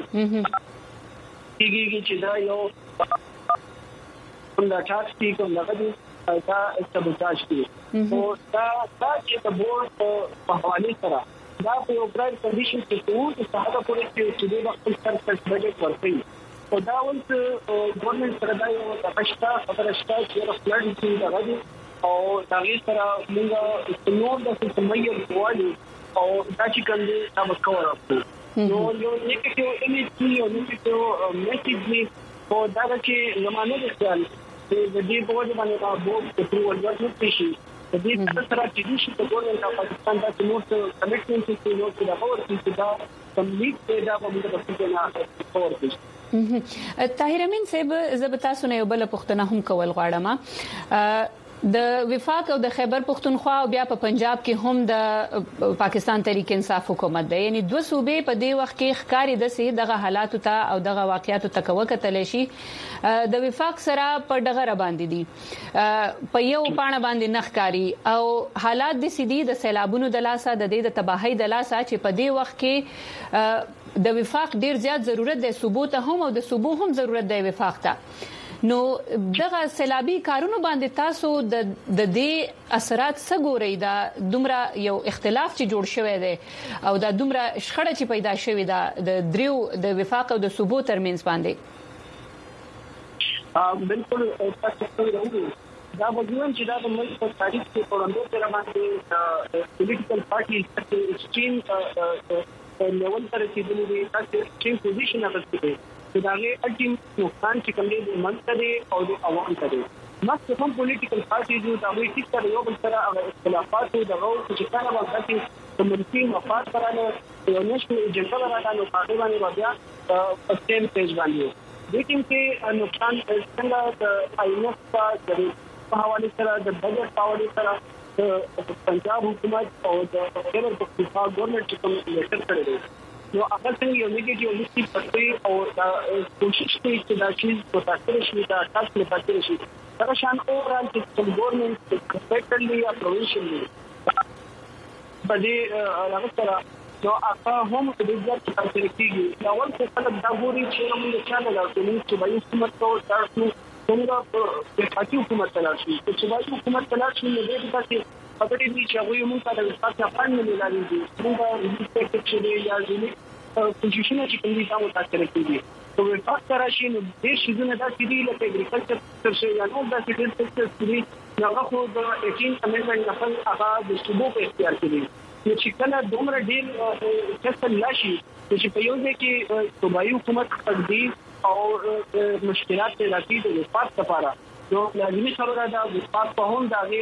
چې دا یو کوم دا ټاکسي کوم لګي دا سبوتاژ دی او دا چې د بورډ په حواله سره دا په یو برای کنډیشن کې چې هغه پورې چې د وخت پر بجټ ورکړي او دا ولته ګورنمنت سره دا یو تاسو خبره شته چې فلډ کې راغلي او دا یې سره موږ نور د سمایي کوالي او دا چې کوم دی تاسو کوو نو یو نیکټیو امیج یو نیکټیو میسج دی او دا چې زمانه د خیال د دې په وجه باندې دا بوب ته ورته شي د دې سره چې شي د ګورنمنت اف پاکستان د نور کمټمنټ کې نور د اور چې دا کمپلیټ دا په موږ د پښتو نه ورته طاهر امین صاحب زبتا سونه یو بل پښتنه هم کول غواړم د وفاق او د خیبر پختونخوا او بیا په پنجاب کې هم د پاکستان تحریک انصاف حکومت ده یعنی دوه صوبې په دې وخت کې ښکاری د سي دغه حالات ته او دغه واقعیت ته کوکتل شي د وفاق سره په دغه باندې دي په یو پاڼه باندې نخکاری او حالات د سيدي د سیلابونو د لاسه د دې د تباہي د لاسه چې په دې وخت کې د وفاق ډیر زیات ضرورت دی صوبو ته هم او د صوبو هم ضرورت دی وفاق ته نو دغه سیلابي کارونو باندې تاسو د دې اثرات څنګه دا دومره یو اختلاف چې جوړ شوی دی او دا دومره شخړه چې پیدا شوې ده د دریو د وفاق او د صوبو ترمنځ باندې بالکل تاسو دا وګورئ چې دا د ملک په تاریخ کې پروندو تر باندې پولیټیکل پارټي ایکسټریم لیول تر رسیدلې دي تاسو ایکسټریم پوزیشن اخیستې دا غي اټیم نقصان چې کوم دي منځته او د عوام ته دي مخکې هم پولیټیکل پارټي جو دا وی ټیک تر یو بل سره اختلافات او دغه چې څنګه باندې کومنټي مفاد سره یو نشو ایجنډا راغلو پارټي باندې بیا په سیم پیج باندې د ټیم کې نقصان څنګه د آیمف په حواله سره د بجټ حواله سره پنجاب حکومت او د خیبر پختونخوا ګورنمنت کوم لیټر کړی نو هغه څنګه یو نیگیټیو لیسټ پټوي او کوشش کوي چې دا چیز په تاسو شي دا تاسو په تاسو شي دا شان اورال چې ګورنمنت سپیشلی یا پروینشلی په دې هغه سره نو هغه هم د دې ځای په تاسو کېږي دا ول څه خلک دا ګوري چې موږ چانه راځو چې باید حکومت ته تاسو څنګه په پاکي حکومت تلاشي چې باید حکومت تلاشي نو دې تاسو خبرې دي چې هغه موږ ته د تاسو فن نه لري دي موږ ریسپیکټ کړي یا ځینې پوزیشن چې کوم دي تاسو تاسو کوي نو فقط راشي نو دې شیزونه دا چې دی لکه اګریکلچر ترشي یا نو دا چې د سیکټر دی هغه خو د 18 امندمنت نسل هغه د صوبو په اختیار کې دي چې کله دومره ډیر څه لاشي چې په یو ځای کې صوبایي حکومت تقدیر او مشکلات پیدا کیږي د وفاق لپاره نو لازمي خبره ده د وفاق په هم داغه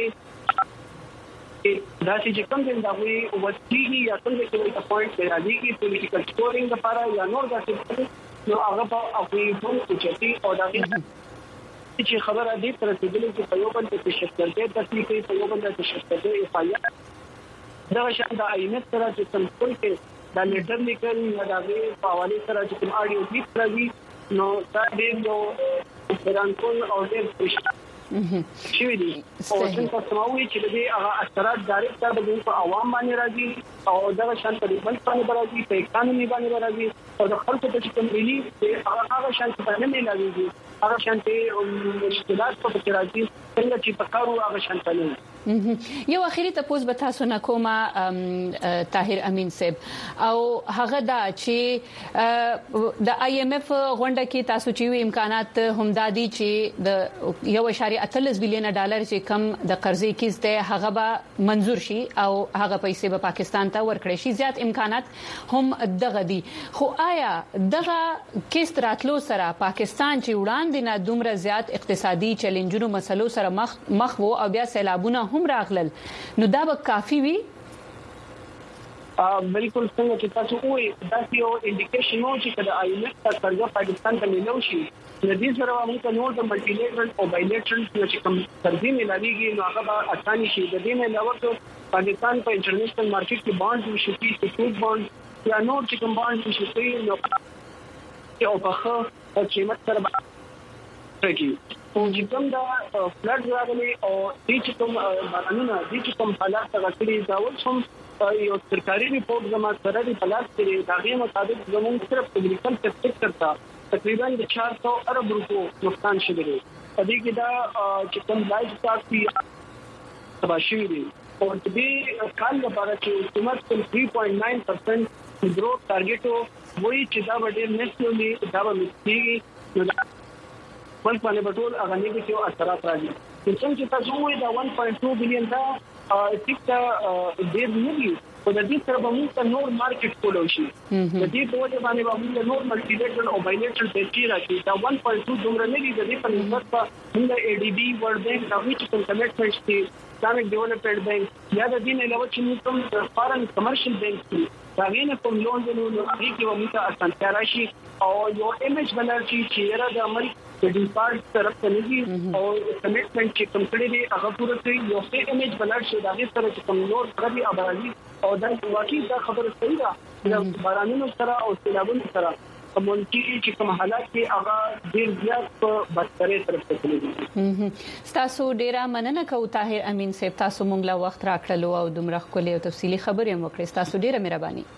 دا چې کوم دین دا وي او وڅېږي یا څنګه چې د پوینټ پیدا کیږي پولیټیکل سکورینګ لپاره یا نور دا چې نو هغه په اپریل کې او دا چې خبره دې تر رسیدلې چې په یو بل کې تشکر تکلیف په یو بل کې تشکر افایه دا شان د آینت سره چې څنګه کې دا لیټر لیکل دا غي په حواله سره چې کوم اډیو کلیپ راځي نو دا دې نو برانکول او دې شي دي او څنګه سماوي چې دې هغه اثرات ډایرکټ د په عوام باندې راځي او دا شان تقریبا باندې راځي په قانوني باندې راځي او د خلکو ته چې کوم ملي هغه شان باندې نه لګي هغه شانتي مشکلات په کې راځي څنګه چې پکارو هغه شانتي یو اخیری تاسو به تاسو نه کومه طاهر امین صاحب او هغه دا چې د آی ایم ایف غونډه کې تاسو چې امکانات هم دادي چې د 1.38 بلین ډالر چې کم د قرضې کیسته هغه به منزور شي او هغه پیسې به پاکستان ته ورکړي شي زیات امکانات هم دغه دي خو آیا دغه کیست راتلو سره پاکستان چې وړاندې نه دومره زیات اقتصادي چیلنجونو مسلو سره مخ وو او بیا سیلابونه هم راغلل نو دا به کافی وي بالکل څنګه چې تاسو وایي دا یو انډیکیشن و چې د آی ایم ایف تر څنګه پاکستان ته ملو شي د دې سره موږ نور د ملټي لیټرل او بای لیټرل چې کوم ترجمه ملایږي نو هغه به اساني شي د دې نه علاوه پاکستان په انټرنیشنل مارکیټ کې بانډ وشي سکیورټ بانډ یا نور چې کوم بانډ وشي نو او په خو قیمت سره راځي او چې کوم دا فلډ راغلي او چې کوم بارانونه چې کوم حالات راغلي دا اوس یو سرکاري ریپورت زما سره دی پلاس کې دا غي مطابق زموږ صرف اګریکلچر سېکټر ته تقریبا 400 ارب روپو نقصان شوی دی په دې کې دا چې کوم لایف سټاک دی تباشي دی او دې کال لپاره چې حکومت 3.9% گروث ټارګټ وایي چې دا ډېر نسلي دا به مستي ون په لټول هغه نیگیټیو اثرات راځي چې تاسو وایي دا 1.2 بلین دا ټیکټ ډېر نه دی او د دې سره به موږ نور مارکیټ کولو شي د دې په وجه باندې موږ نور ملټي لیټرل او بای لیټرل پیسې راځي دا 1.2 دومره نه دی د دې په نسبت موږ اي ډي بي ورلد بانک دا ویچ کوم کمیټمنټس دي اسلامک ډیولپمنٹ بانک یا د دې نه علاوه چې موږ کوم فارن کمرشل بانک دي دا غینه کوم لون د نو هغه کې موږ اسانتیا راشي او یو ایمیج بنرشي چې را د عمل د ډیپارټمنټ طرف ته نږدې او کمیټمنټ چې کمپنی دی هغه پوره کوي یو څه ایمیج بنرشي دا غي سره چې کوم نور غوړي ابرازي او دا واقعي دا خبره صحیح ده د بارانونو سره او سیلابونو سره کومونټي چې کوم حالات کې هغه ډیر زیات په بدتري طرف ته تللی تاسو ډیره مننه کوم طاهر امین صاحب تاسو مونږ لا وخت راکړلو او دومره خولي او تفصيلي خبرې موکړې تاسو ډیره مهرباني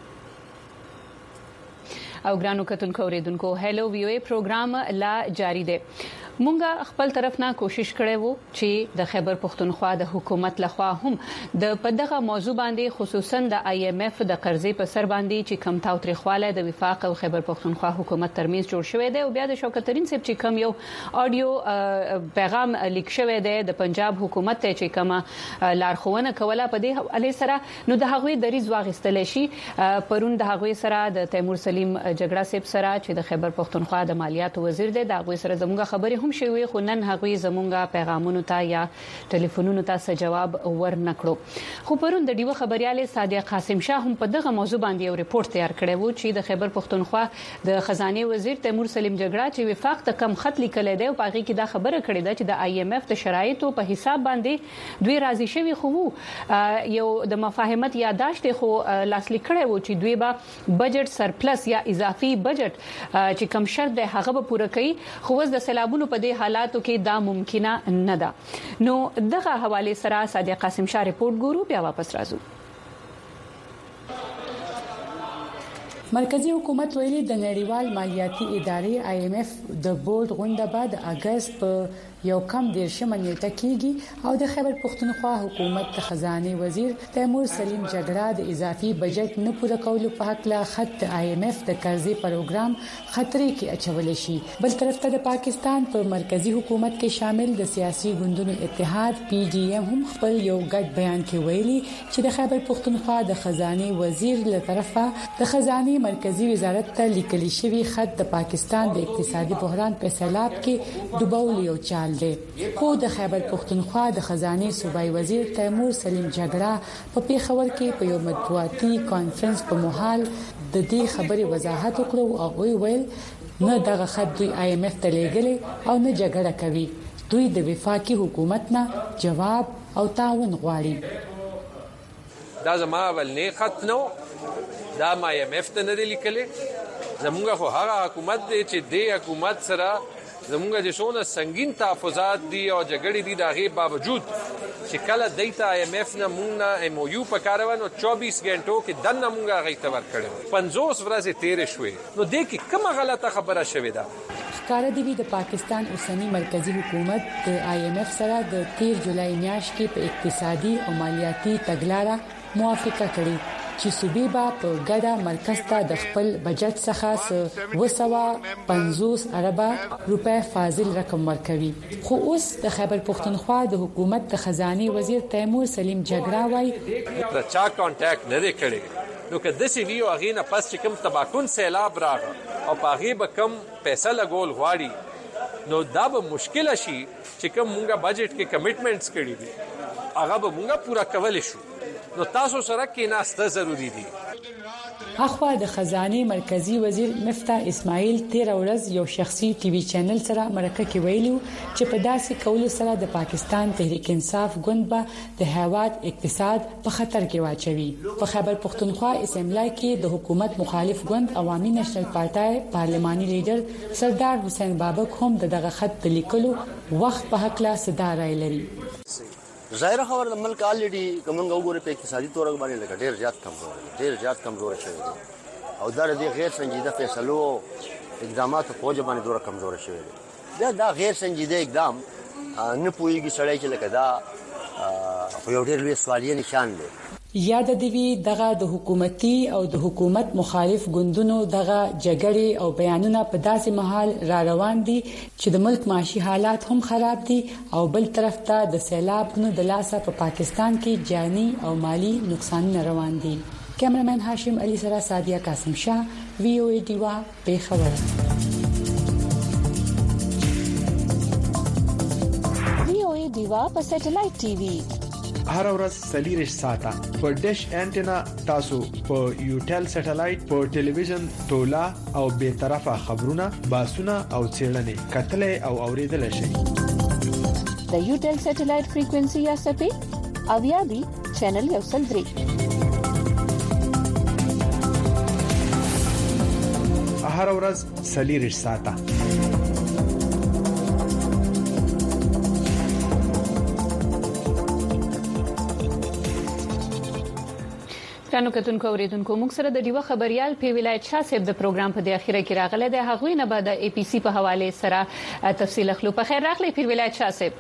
او ګرانو کتونکو اوریدونکو هلو وی او ای پروګرام لا جاری دی مونږه خپل طرف نه کوشش کړې وو چې د خیبر پختونخوا د حکومت لخوا هم د پدغه موضوع باندې خصوصا د آی ایم ایف د قرضې په سر باندې چې کم تاوتریخواله د وفاق او خیبر پختونخوا حکومت ترمنځ جوړ شوې ده او بیا د شوکترین صاحب چې کم یو اډیو پیغام لیک شوی دی د پنجاب حکومت ته چې کم لارښوونه کوله په دې حواله سره نو د هغوی دریز واغستل شي پرون د هغوی سره د تیمور سلیم جګړه صاحب سره چې د خیبر پختونخوا د مالیاتو وزیر دی د هغوی سره زموږه خبرې شوی خو نن هغوی زمونږه پیغامونو ته یا ټلیفونونو ته جواب ورنکړو خو پرون د ډیوه خبريال صادق قاسم شاه هم په دغه موضوع باندې یو ریپورت تیار کړی وو چې د خیبر پختونخوا د خزانه وزیر تیمور سلیم جګړه چې وفاق ته کم خط لیکل دی او پاغي کې دا خبره کړې ده چې د آی ایم ایف د شرایطو په حساب باندې دوی راضي شوی خو یو د مفاهمت یاداشت خو لاسلیک کړی وو چې دوی به بجټ سرپلس یا اضافي بجټ چې کم شرط ده هغه به پوره کوي خو د سیلابونو په دې حالاتو کې دا ممکنه نه ده نو دغه حواله سره صادق قاسم شاه ریپورت ګورو بیا واپس راځو مرکزی حکومت ویلي د نړیوال مالیاتي ادارې آی ایم ایف د بورډ غونډه بعد اگست په یو کم دیرشمه نیټه کېږي او د خیبر پختونخوا حکومت د خزانه وزیر تیمور سلیم جګړه د اضافي بجټ نه پوره کولو په حق لا خط آی ایم ایف د قرضې پروګرام خطرې کې اچولې شي بل طرف ته د پاکستان په مرکزی حکومت کې شامل د سیاسي ګوندونو اتحاد پی ډی ایم هم خپل یو ګډ بیان کې ویلي چې د خیبر پختونخوا د خزانه وزیر له طرفه د خزانه مرکزی وزارت ته لیکل شوی خط د پاکستان د اقتصادي بحران په سیلاب کې ډوبول یو چال دی خو د خیبر پختونخوا د خزانه صوبایي وزیر تیمور سلیم جګړه په پیښور کې په یو مطبوعاتي کانفرنس په محل د دې خبرې وضاحت وکړو او ویل نه دغه خط دوی IMF ته لېږلي او نه جګړه کوي. دوی د وفاقي حکومت نه جواب او تعاون غواړي. دا زما ولنې خط نو دا IMF ته نه لیکلي. زمونږ خو هغه حکومت دی چې د حکومت سره زمونږ د شونه سنگین تحفظات دي او جګړې دي دغه باوجود چې کله دیتا IMF نه مونږ MOU په کاروان او 24 غنټو کې دنه مونږه غیته ورکړو 50 ورځې تیر شوې. نو د کې کومه غلطه خبره شوې ده؟ ښکار دی د پاکستان اوسنی مرکزی حکومت د IMF سره د 13 جولای میاشت کې په اقتصادي او مالیاتي تګلارې موافقه کړې چې صوبې به په ګډه مرکز ته د خپل بجټ څخه 250 ارب روپے فاضل رقم ورکوي. خو اوس د خیبر پختونخوا د حکومت د خزانه وزیر تیمور سلیم جګړه وایي دا چا کانټیکټ نه کړي. نو که د سی وی او غینه پس چې کوم تباکون سیلاب راغ او پاغي به کم پیسې لګول غواړي نو دا به مشکل شي چې کوم مونږه بجټ کې کمټمنټس کړی دي هغه به مونږه پورا کول شو. نو تاسو سره کې ناسته ضروری دي. اخوا د خزانه مرکزی وزیر مفتاح اسماعیل 13 ورځ یو شخصي ټي وي چینل سره مرکه کې ویلو چې په داسې کولو سره د پاکستان تحریک انصاف ګوند به د هیواد اقتصاد په خطر کې واچوي. په خیبر پختونخوا اسمبلی کې د حکومت مخالف ګوند عوامي نېشنل پارټای پارلماني لیډر سردار حسین بابک هم دغه خط لیکلو وخت په حق لا صدا راي لري. ظاهر خبر د ملک الریډي کومنګ وګوره په اقتصادي تور باندې لګ ډیر زیات کمزور شوی دی او دا د غیر سنجیده فیصلو اقدامات په وجه باندې ډیر کمزور شوی دی. دا غیر سنجیده اقدام نه پويږي سړی چې لکه دا خو یو ډیر لوی سوالیه نشان دی. یاد دی دغه د حکومتي او د حکومت مخالف ګوندونو دغه جګړې او بیانونه په داسې مهال را روان دي چې د ملک معاشي حالات هم خراب دي او بل طرف ته د سیلابونو د لاسه په پاکستان کې جانی او مالی نقصان روان دي. کیمرمن هاشم علي سره سادیا قاسم شاه VOA دیوا پیښور. VOA دیوا په سټلایټ ټي وي هر ورځ 40 ساعته په ډیش انټینا تاسو په یوټل سټلایټ په ټلویزیون تولا او به طرفه خبرونه باسونه او چیرلنې کتلې او اوریدل شي. د یوټل سټلایټ فریکوئنسي یا سپې او یا بي چینل یو سل 3 هر ورځ 40 ساعته رانو کتونکو اوریدونکو موږ سره د دیوه خبريال په ولایت شاه صاحب د پروګرام په اخیره کې راغله د هغوی نه بعد APC په حواله سره تفصیل خلو په خیر راغلی په ولایت شاه صاحب.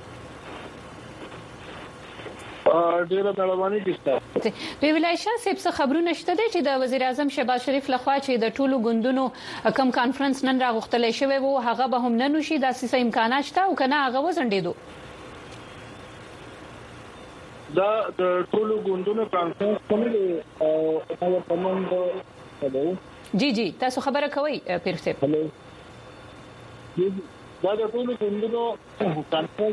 ډیره مهرباني کیسته په ولایت شاه صاحب څخه خبرونه شته چې د وزیر اعظم شهباز شریف لخوا چې د ټولو ګوندونو کم کانفرنس نن راغختل شوی وو هغه به هم نن شي د سیاسي امکانات شته او کنه هغه وزندیدو. دا د ټولو ګوندونو کانفرنس کومه او هغه پمند جی تاسو خبره کوي پیر صاحب. هلو دا د ټولو ګوندونو کانفرنس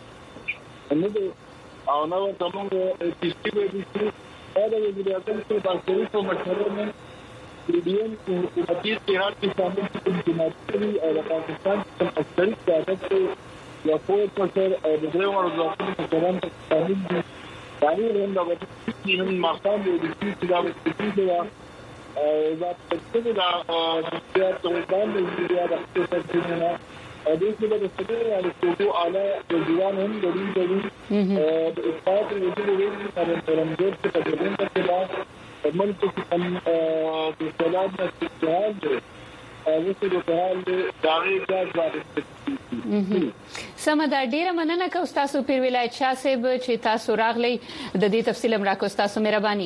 او نو تمنګ PCB دا د وزیر اعظم شهباز شریف په مشوره نه پریډیم حکومتي اتحاد کې شامل دي او د پاکستان په اکثریت قیادت کې یا فور پرسر او د دوه ورځو په تران شامل دي. دا یې هم د وټی هم ماقام دی چې دا د سپیډ او دا په څه دا د توګان د ویډیو د څه نه او د دې د سپیډ او د ټوټو اعلی د ځوان هم د دې د اقتصاد د ویډیو د ترندور په تدوین کې دا ملک کې د سلام د استعمال دی او د حال داغي ځای سمه ډیره مننه کوم تاسو په ولایت شاه صاحب چې تاسو راغلی د دې تفصیل امراکو تاسو مهرباني.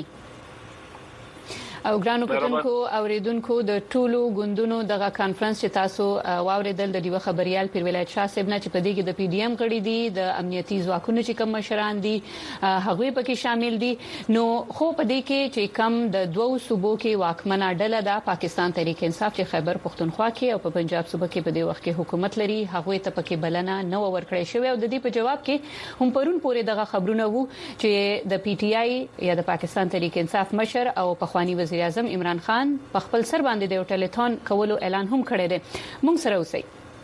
او ګرانو کتونکو اوریدونکو د ټولو ګوندونو دغه کانفرنس چې تاسو واوریدل د دیو خبريال پر ولایت شاه صاحب نه چې په دې کې د PDM غړي دي د امنیتي ځواکونو چې کوم مشران دي هغه پکې شامل دي. نو خو په دې کې چې کم د دوو صوبو کې واکمنه ډله ده پاکستان تحریک انصاف چې خیبر پختونخوا کې او په پنجاب صوبه کې په دې وخت کې حکومت لري هغه ته پکې بلنه نو ورکړې شوی او د دې په جواب کې هم پرون پورې دغه خبرونه وو چې د PTI یا د پاکستان تحریک انصاف مشر او پخوانی وزیر وزیر اعظم عمران خان په خپل سر باندې د ټلیټون کولو اعلان هم کړی دی. موږ سره اوسئ.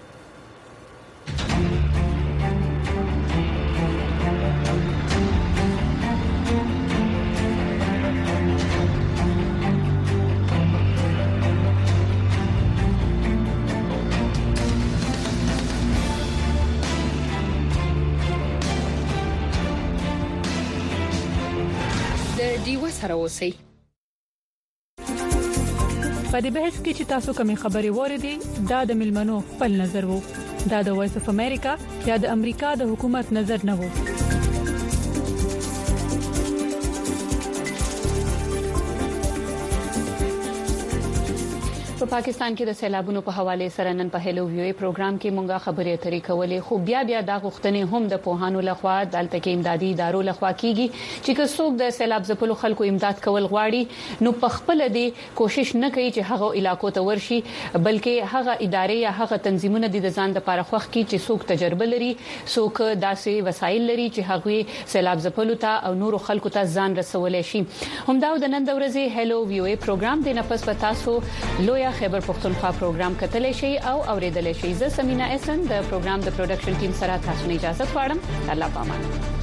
سره اوسئ. په دې بحث کې چې تاسو کومې خبرې وریدي دا د ملمنو خپل نظر وو. دا د وایس اف امریکا یا د امریکا د حکومت نظر نه وو. په پاکستان کې د سیلابونو په حواله سره نن په هلو ویو پروګرام کې مونږه خبرې اترې کولې، خو بیا دا غوښتنې هم د پوهانو لخوا دلته کې امدادي ادارو لخوا کیږي چې که څوک د سیلاب ځپلو خلکو امداد کول غواړي نو په خپل دې کوشش نه کوي چې هغه علاقو ته ورشي، بلکې هغه ادارې یا هغه تنظیمونه د ځان لپاره خوښ کی چې څوک تجربه لري، څوک داسې وسایل لري چې هغه سیلاب ځپلو ته او نورو خلکو ته ځان رسولای شي. همدا د نن د ورځې هلو ویو پروګرام د نفس پتاسو لویا خیبر پختونخوا پروګرام کتلی شي او اوریدلی شي. زه سمینا احسن د پروګرام د پروډکشن ټیم سره تاسو نه اجازه غواړم. الله پامان.